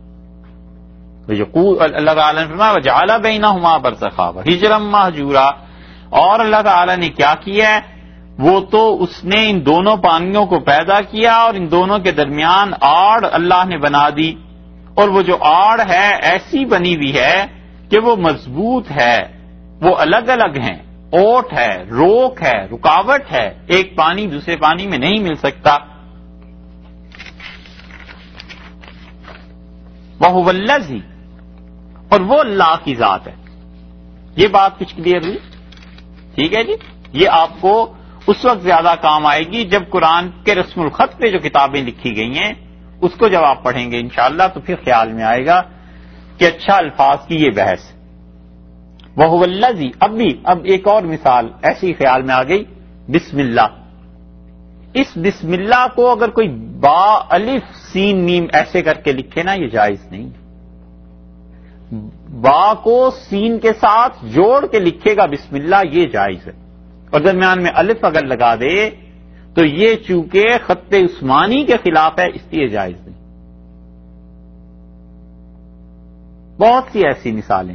اللہ تعالیٰ نے فرمایا وجعل بینہما برزخا وحجرا مہجورا، اور اللہ تعالیٰ نے کیا کیا ہے، وہ تو اس نے ان دونوں پانیوں کو پیدا کیا اور ان دونوں کے درمیان آڑ اللہ نے بنا دی. اور وہ جو آڑ ہے ایسی بنی ہوئی ہے کہ وہ مضبوط ہے، وہ الگ الگ ہیں، اوٹ ہے، روک ہے، رکاوٹ ہے، ایک پانی دوسرے پانی میں نہیں مل سکتا. وَهُوَ الَّذِي، اور وہ اللہ کی ذات ہے. یہ بات کچھ کلیئر ہوئی؟ ٹھیک ہے جی. یہ آپ کو اس وقت زیادہ کام آئے گی جب قرآن کے رسم الخط پہ جو کتابیں لکھی گئی ہیں اس کو جب آپ پڑھیں گے انشاءاللہ تو پھر خیال میں آئے گا کہ اچھا الفاظ کی یہ بحث. وَهُوَ الَّذِي، اب ایک اور مثال ایسی خیال میں آ گئی، بسم اللہ. اس بسم اللہ کو اگر کوئی با الف سین میم ایسے کر کے لکھے نا یہ جائز نہیں. با کو سین کے ساتھ جوڑ کے لکھے گا بسم اللہ یہ جائز ہے، اور درمیان میں الف اگر لگا دے تو یہ چونکہ خط عثمانی کے خلاف ہے اس لیے جائز نہیں. بہت سی ایسی مثالیں.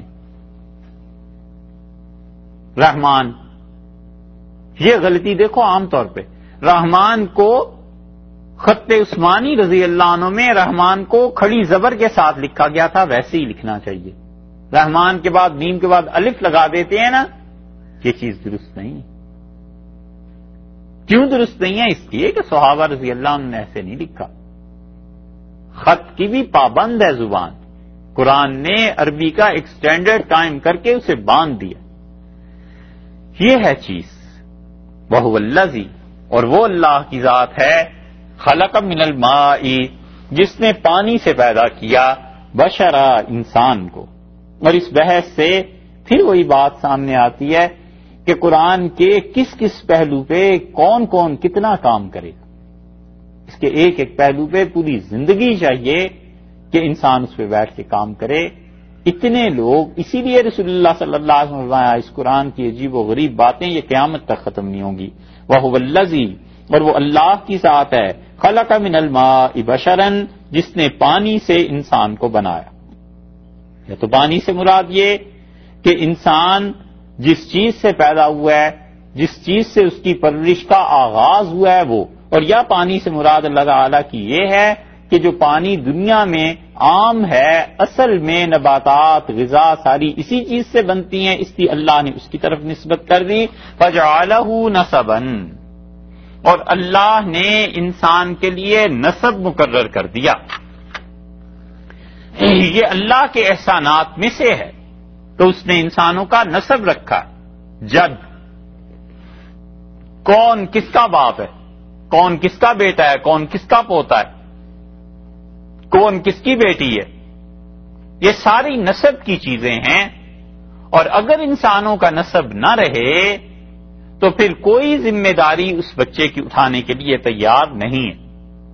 رحمان، یہ غلطی دیکھو عام طور پہ رحمان کو خط عثمانی رضی اللہ عنہ میں رحمان کو کھڑی زبر کے ساتھ لکھا گیا تھا، ویسے ہی لکھنا چاہیے. رحمان کے بعد میم کے بعد الف لگا دیتے ہیں نا، یہ چیز درست نہیں. کیوں درست نہیں ہے؟ اس لیے کہ صحابہ رضی اللہ عنہ نے ایسے نہیں لکھا. خط کی بھی پابند ہے زبان، قرآن نے عربی کا ایک سٹینڈرڈ قائم کر کے اسے باندھ دیا. یہ ہے چیز. وَهُوَ الَّذِي، اور وہ اللہ کی ذات ہے، خلق من الماء، جس نے پانی سے پیدا کیا، بشرا، انسان کو. اور اس بحث سے پھر وہی بات سامنے آتی ہے کہ قرآن کے کس کس پہلو پہ کون کون کتنا کام کرے. اس کے ایک ایک پہلو پہ پوری زندگی چاہیے کہ انسان اس پہ بیٹھ کے کام کرے. اتنے لوگ، اسی لیے رسول اللہ صلی اللہ علیہ وسلم اس قرآن کی عجیب و غریب باتیں یہ قیامت تک ختم نہیں ہوں گی. وَهُوَ الَّذِي، اور وہ اللہ کی ذات ہے، خلق من الماء بشرا، جس نے پانی سے انسان کو بنایا. یا تو پانی سے مراد یہ کہ انسان جس چیز سے پیدا ہوا ہے، جس چیز سے اس کی پرورش کا آغاز ہوا ہے وہ، اور یا پانی سے مراد اللہ تعالیٰ کی یہ ہے کہ جو پانی دنیا میں عام ہے، اصل میں نباتات غذا ساری اسی چیز سے بنتی ہیں، اس لیے اللہ نے اس کی طرف نسبت کر دی. فَجَعَلَهُ نَسَبًا، اور اللہ نے انسان کے لیے نسب مقرر کر دیا. یہ اللہ کے احسانات میں سے ہے تو اس نے انسانوں کا نسب رکھا. جد، کون کس کا باپ ہے، کون کس کا بیٹا ہے، کون کس کا پوتا ہے، کون کس کی بیٹی ہے، یہ ساری نسب کی چیزیں ہیں. اور اگر انسانوں کا نسب نہ رہے تو پھر کوئی ذمہ داری اس بچے کی اٹھانے کے لیے تیار نہیں ہے.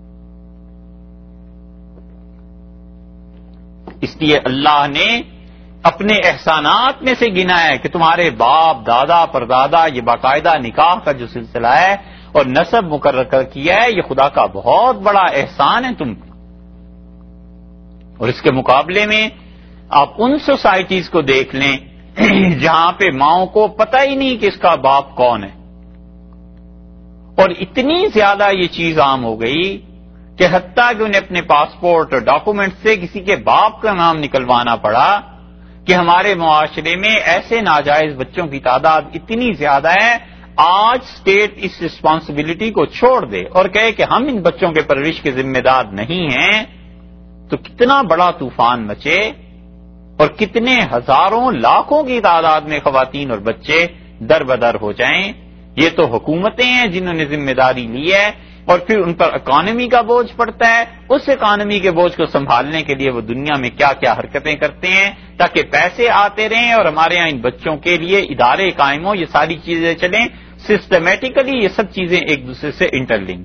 اس لیے اللہ نے اپنے احسانات میں سے گنا ہے کہ تمہارے باپ دادا پردادا یہ باقاعدہ نکاح کا جو سلسلہ ہے اور نسب مقرر کر کیا ہے، یہ خدا کا بہت بڑا احسان ہے تم پر. اور اس کے مقابلے میں آپ ان سوسائٹیز کو دیکھ لیں جہاں پہ ماؤں کو پتہ ہی نہیں کہ اس کا باپ کون ہے، اور اتنی زیادہ یہ چیز عام ہو گئی کہ حتیٰ کہ انہیں اپنے پاسپورٹ اور ڈاکومنٹ سے کسی کے باپ کا نام نکلوانا پڑا کہ ہمارے معاشرے میں ایسے ناجائز بچوں کی تعداد اتنی زیادہ ہے. آج اسٹیٹ اس رسپانسبلٹی کو چھوڑ دے اور کہے کہ ہم ان بچوں کے پرورش کے ذمہ دار نہیں ہیں، تو کتنا بڑا طوفان مچے اور کتنے ہزاروں لاکھوں کی تعداد میں خواتین اور بچے در بدر ہو جائیں. یہ تو حکومتیں ہیں جنہوں نے ذمہ داری لی ہے، اور پھر ان پر اکانومی کا بوجھ پڑتا ہے. اس اکانومی کے بوجھ کو سنبھالنے کے لیے وہ دنیا میں کیا کیا حرکتیں کرتے ہیں تاکہ پیسے آتے رہیں اور ہمارے ہاں ان بچوں کے لیے ادارے قائم ہوں، یہ ساری چیزیں چلیں سسٹمیٹیکلی. یہ سب چیزیں ایک دوسرے سے انٹر لنک.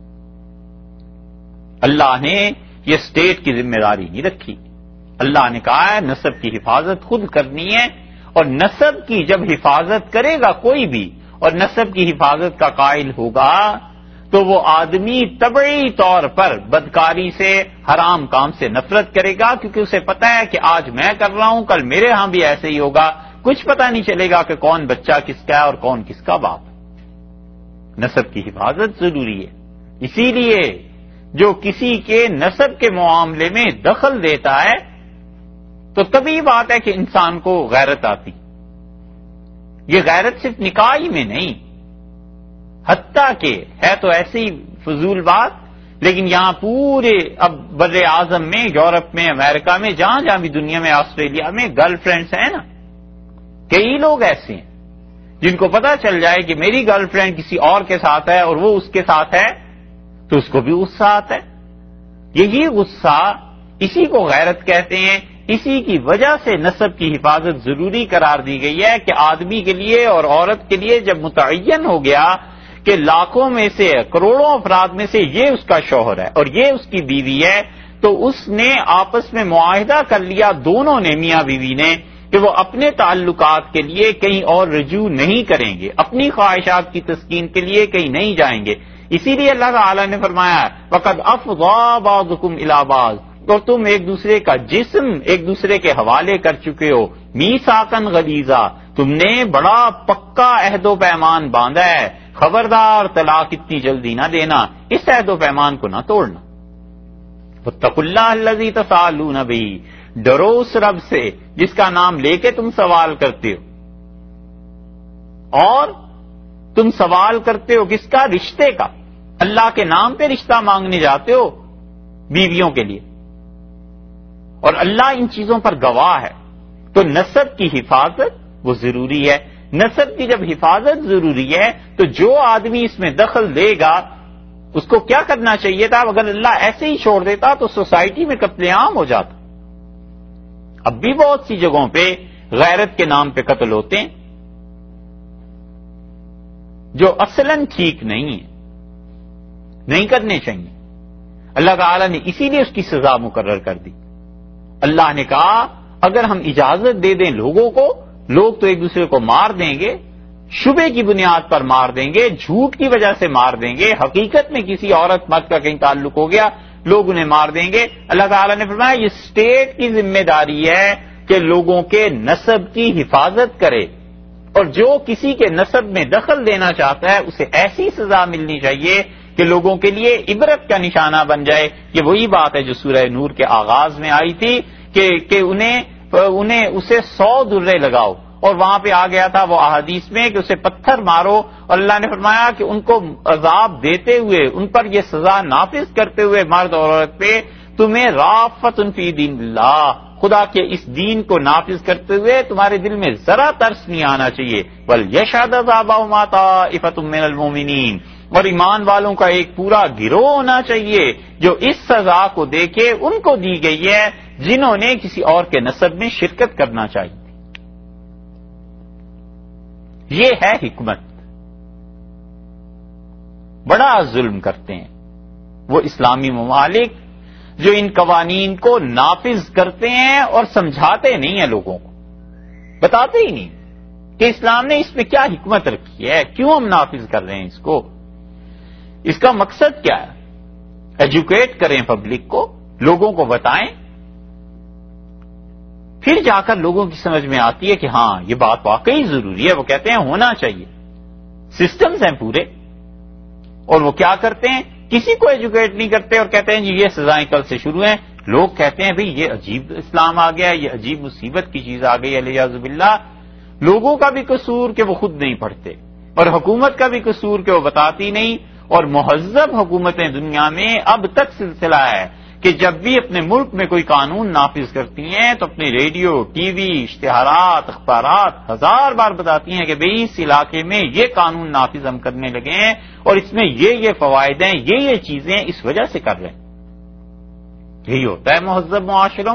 اللہ نے یہ اسٹیٹ کی ذمہ داری نہیں رکھی. اللہ نے کہا ہے نسب کی حفاظت خود کرنی ہے، اور نسب کی جب حفاظت کرے گا کوئی بھی اور نسب کی حفاظت کا قائل ہوگا تو وہ آدمی طبعی طور پر بدکاری سے حرام کام سے نفرت کرے گا، کیونکہ اسے پتا ہے کہ آج میں کر رہا ہوں کل میرے ہاں بھی ایسے ہی ہوگا. کچھ پتہ نہیں چلے گا کہ کون بچہ کس کا ہے اور کون کس کا باپ. نسب کی حفاظت ضروری ہے. اسی لیے جو کسی کے نسب کے معاملے میں دخل دیتا ہے تو طبیعی بات ہے کہ انسان کو غیرت آتی. یہ غیرت صرف نکاح میں نہیں، حتیٰ کہ ہے تو ایسی فضول بات، لیکن یہاں پورے اب بر اعظم میں، یورپ میں، امریکہ میں، جہاں جہاں بھی دنیا میں، آسٹریلیا میں گرل فرینڈز ہیں نا، کئی لوگ ایسے ہیں جن کو پتا چل جائے کہ میری گرل فرینڈ کسی اور کے ساتھ ہے اور وہ اس کے ساتھ ہے تو اس کو بھی غصہ آتا ہے. یہی غصہ اسی کو غیرت کہتے ہیں. اسی کی وجہ سے نسب کی حفاظت ضروری قرار دی گئی ہے کہ آدمی کے لیے اور عورت کے لیے جب متعین ہو گیا کہ لاکھوں میں سے کروڑوں افراد میں سے یہ اس کا شوہر ہے اور یہ اس کی بیوی ہے، تو اس نے آپس میں معاہدہ کر لیا دونوں نے، میاں بیوی نے، کہ وہ اپنے تعلقات کے لیے کہیں اور رجوع نہیں کریں گے، اپنی خواہشات کی تسکین کے لیے کہیں نہیں جائیں گے. اسی لیے اللہ تعالی نے فرمایا وَقَدْ أَفْضَىٰ بَعْضُكُمْ إِلَىٰ بَعْضٍ، اور تم ایک دوسرے کا جسم ایک دوسرے کے حوالے کر چکے ہو. میثاقاً غلیظا، تم نے بڑا پکا عہد و پیمان باندھا ہے، خبردار طلاق اتنی جلدی نہ دینا، اس عہد و پیمان کو نہ توڑنا. وَاتَّقُوا اللَّهَ الَّذِي تَسَاءَلُونَ بِهِ، ڈرو اس رب سے جس کا نام لے کے تم سوال کرتے ہو. اور تم سوال کرتے ہو کس کا؟ رشتے کا. اللہ کے نام پہ رشتہ مانگنے جاتے ہو بیویوں کے لیے، اور اللہ ان چیزوں پر گواہ ہے. تو نسب کی حفاظت وہ ضروری ہے. نسب کی جب حفاظت ضروری ہے تو جو آدمی اس میں دخل دے گا اس کو کیا کرنا چاہیے تھا؟ اگر اللہ ایسے ہی چھوڑ دیتا تو سوسائٹی میں قتل عام ہو جاتا. اب بھی بہت سی جگہوں پہ غیرت کے نام پہ قتل ہوتے ہیں جو اصلاً ٹھیک نہیں ہے، نہیں کرنے چاہیے. اللہ تعالی نے اسی لیے اس کی سزا مقرر کر دی. اللہ نے کہا اگر ہم اجازت دے دیں لوگوں کو، لوگ تو ایک دوسرے کو مار دیں گے، شبے کی بنیاد پر مار دیں گے، جھوٹ کی وجہ سے مار دیں گے، حقیقت میں کسی عورت مرد کا کہیں تعلق ہو گیا لوگ انہیں مار دیں گے. اللہ تعالیٰ نے فرمایا یہ اسٹیٹ کی ذمہ داری ہے کہ لوگوں کے نسب کی حفاظت کرے، اور جو کسی کے نسب میں دخل دینا چاہتا ہے اسے ایسی سزا ملنی چاہیے کہ لوگوں کے لیے عبرت کا نشانہ بن جائے. یہ وہی بات ہے جو سورہ نور کے آغاز میں آئی تھی کہ انہیں اسے 100 درے لگاؤ، اور وہاں پہ آ گیا تھا وہ احادیث میں کہ اسے پتھر مارو، اور اللہ نے فرمایا کہ ان کو عذاب دیتے ہوئے، ان پر یہ سزا نافذ کرتے ہوئے مرد اور عورت پہ تمہیں رافت فی دین اللہ، خدا کے اس دین کو نافذ کرتے ہوئے تمہارے دل میں ذرا ترس نہیں آنا چاہیے. وَلْيَشْهَدْ عَذَابَهُمَا طَائِفَةٌ مِّنَ الْمُؤْمِنِينَ، اور ایمان والوں کا ایک پورا گروہ ہونا چاہیے جو اس سزا کو دیکھے ان کو دی گئی ہے جنہوں نے کسی اور کے نسب میں شرکت کرنا چاہیے. یہ ہے حکمت. بڑا ظلم کرتے ہیں وہ اسلامی ممالک جو ان قوانین کو نافذ کرتے ہیں اور سمجھاتے نہیں ہیں لوگوں کو، بتاتے ہی نہیں کہ اسلام نے اس میں کیا حکمت رکھی ہے، کیوں ہم نافذ کر رہے ہیں اس کو، اس کا مقصد کیا ہے. ایجوکیٹ کریں پبلک کو، لوگوں کو بتائیں، پھر جا کر لوگوں کی سمجھ میں آتی ہے کہ ہاں یہ بات واقعی ضروری ہے. وہ کہتے ہیں ہونا چاہیے. سسٹمز ہیں پورے، اور وہ کیا کرتے ہیں، کسی کو ایجوکیٹ نہیں کرتے اور کہتے ہیں جی یہ سزائیں کل سے شروع ہیں. لوگ کہتے ہیں بھئی یہ عجیب اسلام آ گیا، یہ عجیب مصیبت کی چیز آ گئی علیہ باللہ. لوگوں کا بھی قصور کہ وہ خود نہیں پڑھتے، اور حکومت کا بھی قصور کہ وہ بتاتی نہیں. اور مہذب حکومتیں دنیا میں اب تک سلسلہ ہے کہ جب بھی اپنے ملک میں کوئی قانون نافذ کرتی ہیں تو اپنے ریڈیو، ٹی وی، اشتہارات، اخبارات 1000 بار بتاتی ہیں کہ بھئی اس علاقے میں یہ قانون نافذ ہم کرنے لگے ہیں اور اس میں یہ فوائد ہیں، یہ چیزیں اس وجہ سے کر رہے ہیں. یہی ہوتا ہے مہذب معاشروں.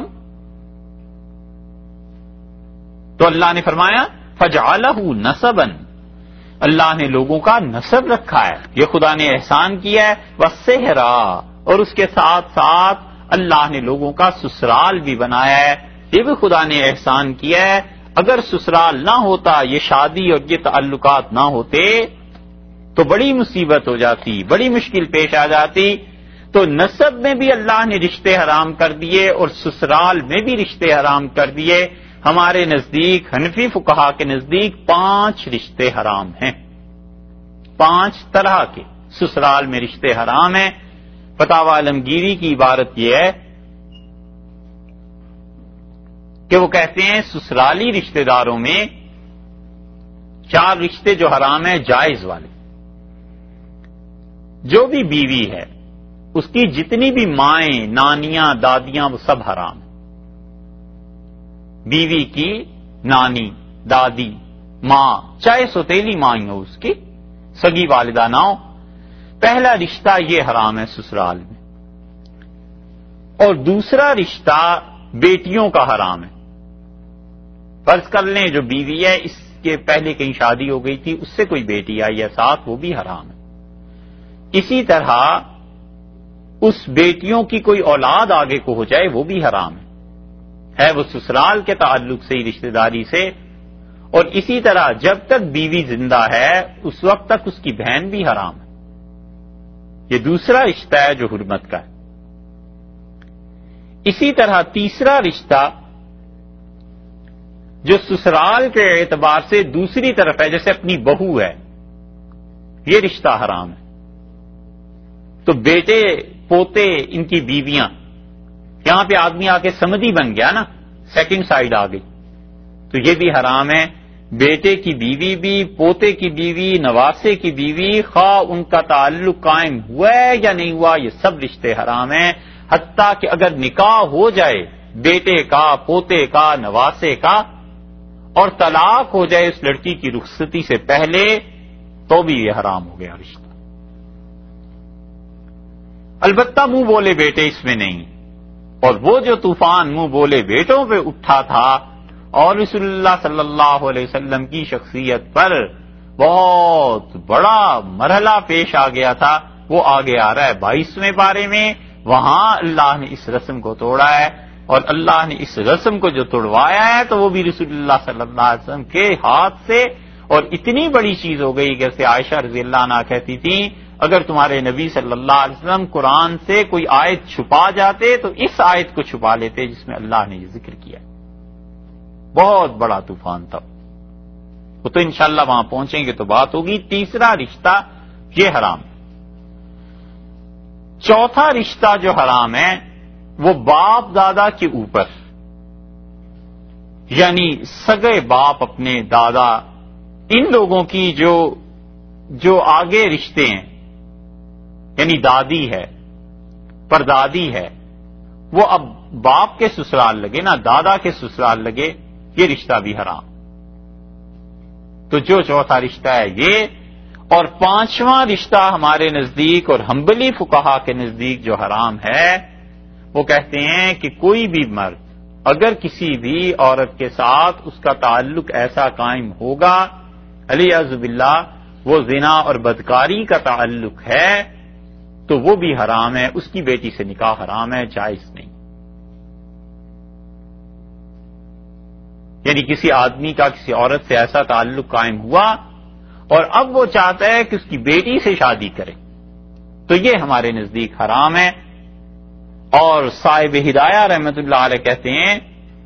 تو اللہ نے فرمایا فجعلہ نسبا، اللہ نے لوگوں کا نسب رکھا ہے، یہ خدا نے احسان کیا ہے. وسحرا، اور اس کے ساتھ ساتھ اللہ نے لوگوں کا سسرال بھی بنایا ہے، یہ بھی خدا نے احسان کیا ہے. اگر سسرال نہ ہوتا، یہ شادی اور یہ تعلقات نہ ہوتے تو بڑی مصیبت ہو جاتی، بڑی مشکل پیش آ جاتی. تو نسب میں بھی اللہ نے رشتے حرام کر دیے اور سسرال میں بھی رشتے حرام کر دیے. ہمارے نزدیک، حنفی فقہا کے نزدیک 5 رشتے حرام ہیں، 5 طرح کے سسرال میں رشتے حرام ہیں. فتاوی عالمگیری کی عبارت یہ ہے کہ وہ کہتے ہیں سسرالی رشتے داروں میں 4 رشتے جو حرام ہیں جائز والے. جو بھی بیوی ہے، اس کی جتنی بھی مائیں، نانیاں، دادیاں، وہ سب حرام ہیں. بیوی کی نانی، دادی، ماں، چاہے سوتیلی ماں ہی ہو، اس کی سگی والدہ نہ ہو، پہلا رشتہ یہ حرام ہے سسرال میں. اور دوسرا رشتہ بیٹیوں کا حرام ہے. فرض کر لیں جو بیوی ہے اس کے پہلے کہیں شادی ہو گئی تھی، اس سے کوئی بیٹی آئی ہے ساتھ، وہ بھی حرام ہے. اسی طرح اس بیٹیوں کی کوئی اولاد آگے کو ہو جائے، وہ بھی حرام ہے وہ سسرال کے تعلق سے ہی، رشتہ داری سے. اور اسی طرح جب تک بیوی زندہ ہے اس وقت تک اس کی بہن بھی حرام ہے. یہ دوسرا رشتہ ہے جو حرمت کا ہے. اسی طرح تیسرا رشتہ جو سسرال کے اعتبار سے دوسری طرف ہے، جیسے اپنی بہو ہے، یہ رشتہ حرام ہے. تو بیٹے، پوتے، ان کی بیویاں، یہاں پہ آدمی آ کے سمدھی بن گیا نا، سیکنڈ سائیڈ آ گئی، تو یہ بھی حرام ہے. بیٹے کی بیوی بھی، پوتے کی بیوی، نواسے کی بیوی، خواہ ان کا تعلق قائم ہوا ہے یا نہیں ہوا، یہ سب رشتے حرام ہیں. حتیٰ کہ اگر نکاح ہو جائے بیٹے کا، پوتے کا، نواسے کا، اور طلاق ہو جائے اس لڑکی کی رخصتی سے پہلے، تو بھی یہ حرام ہو گیا رشتہ. البتہ منہ بولے بیٹے اس میں نہیں. اور وہ جو طوفان منہ بولے بیٹوں پہ اٹھا تھا اور رسول اللہ صلی اللہ علیہ وسلم کی شخصیت پر بہت بڑا مرحلہ پیش آ گیا تھا، وہ آگے آ رہا ہے 22ویں پارے میں. وہاں اللہ نے اس رسم کو توڑا ہے، اور اللہ نے اس رسم کو جو توڑوایا ہے تو وہ بھی رسول اللہ صلی اللہ علیہ وسلم کے ہاتھ سے. اور اتنی بڑی چیز ہو گئی جیسے عائشہ رضی اللہ عنہا کہتی تھی، اگر تمہارے نبی صلی اللہ علیہ وسلم قرآن سے کوئی آیت چھپا جاتے تو اس آیت کو چھپا لیتے جس میں اللہ نے یہ ذکر کیا. بہت بڑا طوفان تھا وہ. تو انشاءاللہ وہاں پہنچیں گے تو بات ہوگی. تیسرا رشتہ یہ حرام. چوتھا رشتہ جو حرام ہے وہ باپ دادا کے اوپر، یعنی سگے باپ اپنے دادا، ان لوگوں کی جو آگے رشتے ہیں، یعنی دادی ہے، پردادی ہے، وہ اب باپ کے سسرال لگے نا، دادا کے سسرال لگے، یہ رشتہ بھی حرام. تو جو چوتھا رشتہ ہے یہ. اور 5واں رشتہ ہمارے نزدیک اور حنبلی فقہا کے نزدیک جو حرام ہے، وہ کہتے ہیں کہ کوئی بھی مرد اگر کسی بھی عورت کے ساتھ اس کا تعلق ایسا قائم ہوگا علیہ باللہ وہ زنا اور بدکاری کا تعلق ہے تو وہ بھی حرام ہے، اس کی بیٹی سے نکاح حرام ہے، جائز نہیں۔ یعنی کسی آدمی کا کسی عورت سے ایسا تعلق قائم ہوا اور اب وہ چاہتا ہے کہ اس کی بیٹی سے شادی کرے تو یہ ہمارے نزدیک حرام ہے۔ اور صاحب ہدایہ رحمت اللہ علیہ کہتے ہیں،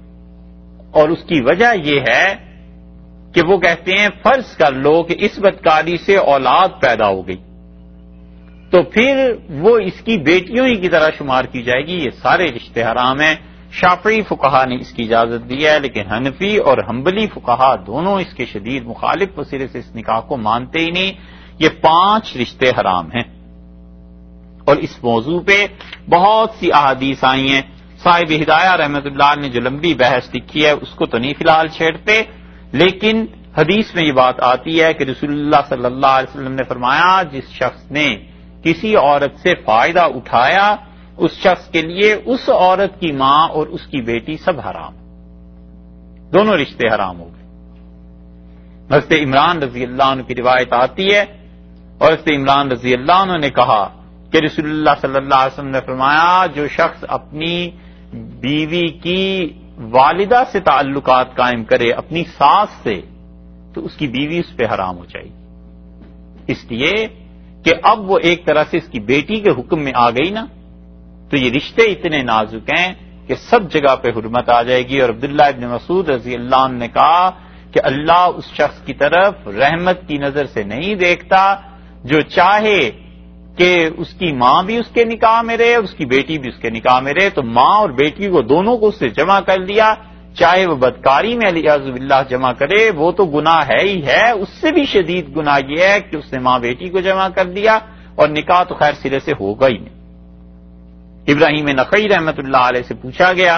اور اس کی وجہ یہ ہے کہ وہ کہتے ہیں فرض کر لو کہ اس بدکاری سے اولاد پیدا ہو گئی تو پھر وہ اس کی بیٹیوں ہی کی طرح شمار کی جائے گی، یہ سارے رشتے حرام ہیں۔ شافعی فقہا نے اس کی اجازت دی ہے، لیکن حنفی اور حنبلی فقہا دونوں اس کے شدید مخالف وسیلے سے اس نکاح کو مانتے ہی نہیں۔ یہ 5 رشتے حرام ہیں، اور اس موضوع پہ بہت سی احادیث آئی ہیں۔ صاحب ہدایہ رحمت اللہ نے جو لمبی بحث لکھی ہے اس کو تو نہیں فی الحال چھیڑتے، لیکن حدیث میں یہ بات آتی ہے کہ رسول اللہ صلی اللہ علیہ وسلم نے فرمایا جس شخص نے کسی عورت سے فائدہ اٹھایا اس شخص کے لیے اس عورت کی ماں اور اس کی بیٹی سب حرام، دونوں رشتے حرام ہو گئے۔ حضرت عمران رضی اللہ عنہ کی روایت آتی ہے، اور حضرت عمران رضی اللہ عنہ نے کہا کہ رسول اللہ صلی اللہ علیہ وسلم نے فرمایا جو شخص اپنی بیوی کی والدہ سے تعلقات قائم کرے اپنی ساس سے تو اس کی بیوی اس پہ حرام ہو جائے گی، اس لیے کہ اب وہ ایک طرح سے اس کی بیٹی کے حکم میں آ گئی نا، تو یہ رشتے اتنے نازک ہیں کہ سب جگہ پہ حرمت آ جائے گی۔ اور عبداللہ ابن مسعود رضی اللہ عنہ نے کہا کہ اللہ اس شخص کی طرف رحمت کی نظر سے نہیں دیکھتا جو چاہے کہ اس کی ماں بھی اس کے نکاح میں رہے اس کی بیٹی بھی اس کے نکاح میں رہے، تو ماں اور بیٹی کو دونوں کو اس سے جمع کر لیا، چاہے وہ بدکاری میں علیہ باللہ جمع کرے وہ تو گناہ ہے ہی ہے، اس سے بھی شدید گناہ یہ ہے کہ اس نے ماں بیٹی کو جمع کر دیا، اور نکاح تو خیر سرے سے ہوگا ہی نہیں۔ ابراہیم نخعی رحمت اللہ علیہ سے پوچھا گیا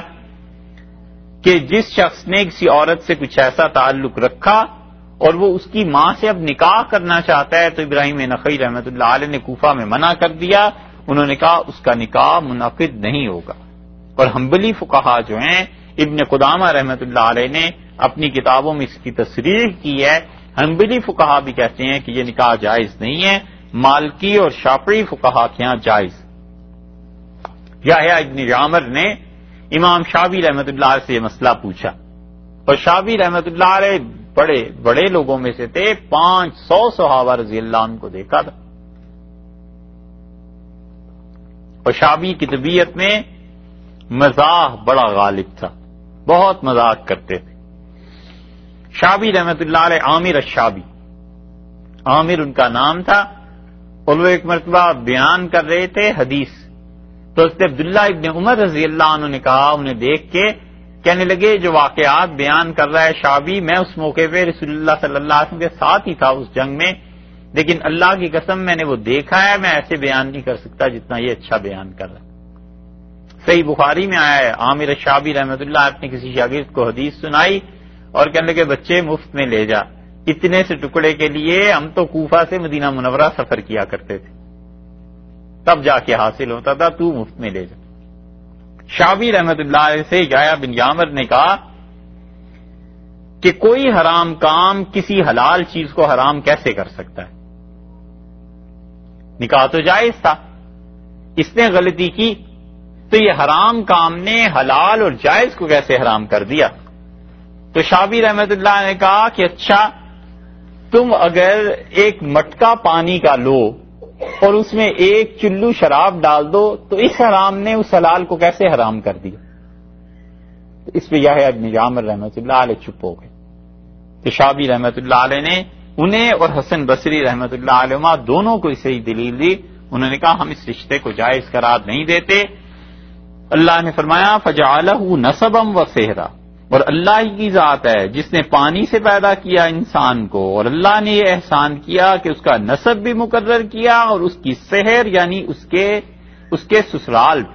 کہ جس شخص نے کسی عورت سے کچھ ایسا تعلق رکھا اور وہ اس کی ماں سے اب نکاح کرنا چاہتا ہے، تو ابراہیم نخعی رحمت اللہ علیہ نے کوفہ میں منع کر دیا، انہوں نے کہا اس کا نکاح منعقد نہیں ہوگا۔ اور حنبلی فقہا جو ہیں ابن قدامہ رحمت اللہ علیہ نے اپنی کتابوں میں اس کی تصریح کی ہے، حنبلی فقہا بھی کہتے ہیں کہ یہ نکاح جائز نہیں ہے، مالکی اور شافعی فقہا کے ہاں جائز۔ یحییٰ ابن یعمر نے امام شافعی رحمت اللہ علیہ سے یہ مسئلہ پوچھا، اور شافعی رحمت اللہ علیہ بڑے بڑے لوگوں میں سے تھے، 500 صحابہ رضی اللہ عنہ کو دیکھا تھا، اور شافعی کی طبیعت میں مزاح بڑا غالب تھا، بہت مذاق کرتے تھے۔ شافعی رحمت اللہ علیہ عامر الشابی، عامر ان کا نام تھا، اور وہ ایک مرتبہ بیان کر رہے تھے حدیث، تو حضرت عبداللہ ابن عمر رضی اللہ عنہ نے کہا، انہیں دیکھ کے کہنے لگے جو واقعات بیان کر رہا ہے شابی، میں اس موقع پہ رسول اللہ صلی اللہ علیہ وسلم کے ساتھ ہی تھا اس جنگ میں، لیکن اللہ کی قسم میں نے وہ دیکھا ہے، میں ایسے بیان نہیں کر سکتا جتنا یہ اچھا بیان کر رہا ہے۔ صحیح بخاری میں آیا ہے، عامر شابی رحمت اللہ نے کسی شاگرد کو حدیث سنائی اور کہنے لگے بچے مفت میں لے جا، اتنے سے ٹکڑے کے لیے ہم تو کوفہ سے مدینہ منورہ سفر کیا کرتے تھے، تب جا کے حاصل ہوتا تھا، تو مفت میں لے جا۔ شافعی رحمت اللہ علیہ سے یحییٰ بن یعمر نے کہا کہ کوئی حرام کام کسی حلال چیز کو حرام کیسے کر سکتا ہے؟ نکاح تو جائز تھا، اس نے غلطی کی تو یہ حرام کام نے حلال اور جائز کو کیسے حرام کر دیا؟ تو شافعی رحمت اللہ نے کہا کہ اچھا تم اگر ایک مٹکا پانی کا لو اور اس میں ایک چلو شراب ڈال دو تو اس حرام نے اس حلال کو کیسے حرام کر دیا؟ تو اس پہ یحییٰ بن یعمر رحمۃ اللہ علیہ چپ ہو گئے۔ تو شافعی رحمۃ اللہ علیہ نے انہیں اور حسن بصری رحمۃ اللہ علیہ دونوں کو اسے ہی دلیل دی، انہوں نے کہا ہم اس رشتے کو جائز قرار نہیں دیتے۔ اللہ نے فرمایا فجعلہ نسبا وصہرا، اور اللہ ہی کی ذات ہے جس نے پانی سے پیدا کیا انسان کو، اور اللہ نے یہ احسان کیا کہ اس کا نسب بھی مقرر کیا اور اس کی سحر یعنی اس کے سسرال بھی۔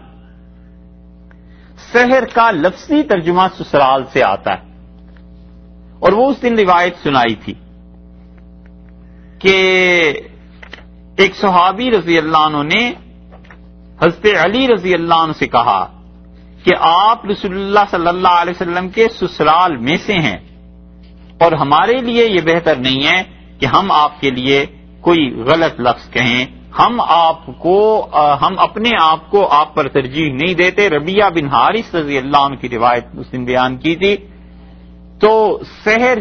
سحر کا لفظی ترجمہ سسرال سے آتا ہے، اور وہ اس دن روایت سنائی تھی کہ ایک صحابی رضی اللہ عنہ نے حضرت علی رضی اللہ عنہ سے کہا کہ آپ رسول اللہ صلی اللہ علیہ وسلم کے سسرال میں سے ہیں، اور ہمارے لیے یہ بہتر نہیں ہے کہ ہم آپ کے لیے کوئی غلط لفظ کہیں، ہم اپنے آپ کو آپ پر ترجیح نہیں دیتے۔ ربیہ بن حارث رضی اللہ عنہ کی روایت مسلم بیان کی تھی۔ تو سحر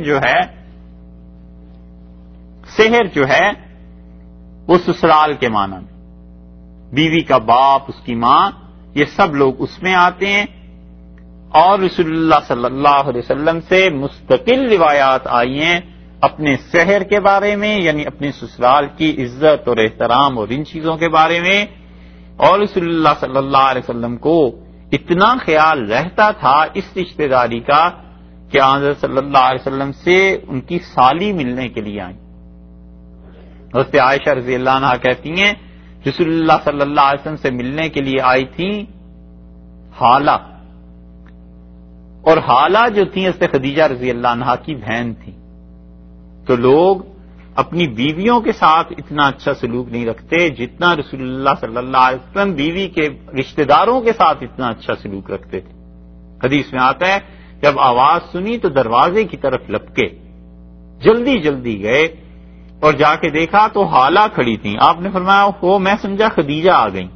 جو ہے وہ سسرال کے معنی میں، بیوی کا باپ، اس کی ماں، یہ سب لوگ اس میں آتے ہیں۔ اور رسول اللہ صلی اللہ علیہ وسلم سے مستقل روایات آئی ہیں اپنے سحر کے بارے میں، یعنی اپنے سسرال کی عزت اور احترام اور ان چیزوں کے بارے میں۔ اور رسول اللہ صلی اللہ علیہ وسلم کو اتنا خیال رہتا تھا اس رشتہ داری کا کہ حضرت صلی اللہ علیہ وسلم سے ان کی سالی ملنے کے لیے آئیں۔ حضرت عائشہ رضی اللہ عنہا کہتی ہیں رسول اللہ صلی اللہ علیہ وسلم سے ملنے کے لیے آئی تھیں حالہ، اور حالہ جو تھیں حضرت خدیجہ رضی اللہ عنہا کی بہن تھی۔ تو لوگ اپنی بیویوں کے ساتھ اتنا اچھا سلوک نہیں رکھتے جتنا رسول اللہ صلی اللہ علیہ وسلم بیوی کے رشتہ داروں کے ساتھ اتنا اچھا سلوک رکھتے تھے۔ حدیث میں آتا ہے جب آواز سنی تو دروازے کی طرف لپکے، جلدی جلدی گئے اور جا کے دیکھا تو حالہ کھڑی تھیں۔ آپ نے فرمایا وہ میں سمجھا خدیجہ آ گئیں،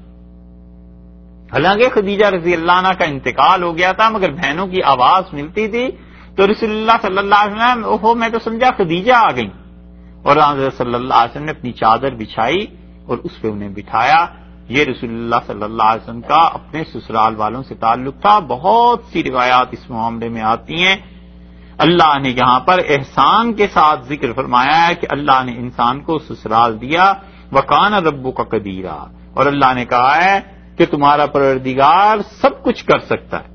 حالانکہ خدیجہ رضی اللہ عنہ کا انتقال ہو گیا تھا، مگر بہنوں کی آواز ملتی تھی تو رسول اللہ صلی اللہ علیہ وسلم میں تو سمجھا خدیجہ آ گئیں، اور حضرت صلی اللہ علیہ وسلم نے اپنی چادر بچھائی اور اس پہ انہیں بٹھایا۔ یہ رسول اللہ صلی اللہ علیہ وسلم کا اپنے سسرال والوں سے تعلق تھا۔ بہت سی روایات اس معاملے میں آتی ہیں۔ اللہ نے یہاں پر احسان کے ساتھ ذکر فرمایا ہے کہ اللہ نے انسان کو سسرال دیا، وَكَانَ رَبُّكَ قَدِيرًا، اور اللہ نے کہا ہے کہ تمہارا پروردگار سب کچھ کر سکتا ہے،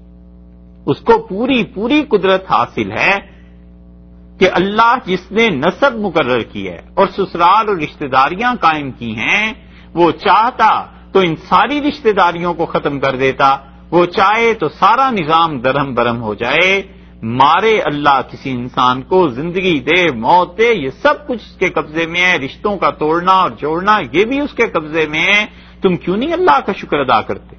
اس کو پوری قدرت حاصل ہے کہ اللہ جس نے نسب مقرر کی ہے اور سسرال اور رشتہ داریاں قائم کی ہیں، وہ چاہتا تو ان ساری رشتہ داریوں کو ختم کر دیتا، وہ چاہے تو سارا نظام درہم برہم ہو جائے، مارے اللہ کسی انسان کو، زندگی دے، موت دے، یہ سب کچھ اس کے قبضے میں ہے، رشتوں کا توڑنا اور جوڑنا یہ بھی اس کے قبضے میں ہے، تم کیوں نہیں اللہ کا شکر ادا کرتے؟